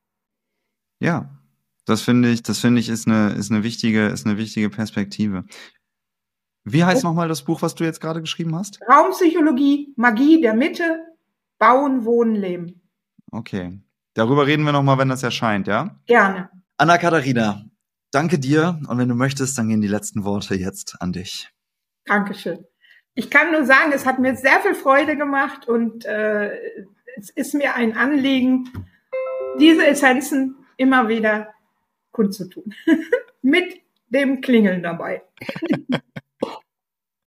Speaker 1: Ja. Das finde ich, das finde ich ist eine, ist eine wichtige, ist eine wichtige Perspektive. Wie heißt nochmal das Buch, was du jetzt gerade geschrieben hast?
Speaker 2: Raumpsychologie, Magie der Mitte, Bauen, Wohnen, Leben.
Speaker 1: Okay. Darüber reden wir nochmal, wenn das erscheint, ja?
Speaker 2: Gerne.
Speaker 1: Anna-Katharina, danke dir. Und wenn du möchtest, dann gehen die letzten Worte jetzt an dich.
Speaker 2: Dankeschön. Ich kann nur sagen, es hat mir sehr viel Freude gemacht und äh, es ist mir ein Anliegen, diese Essenzen immer wieder kundzutun. Mit dem Klingeln dabei.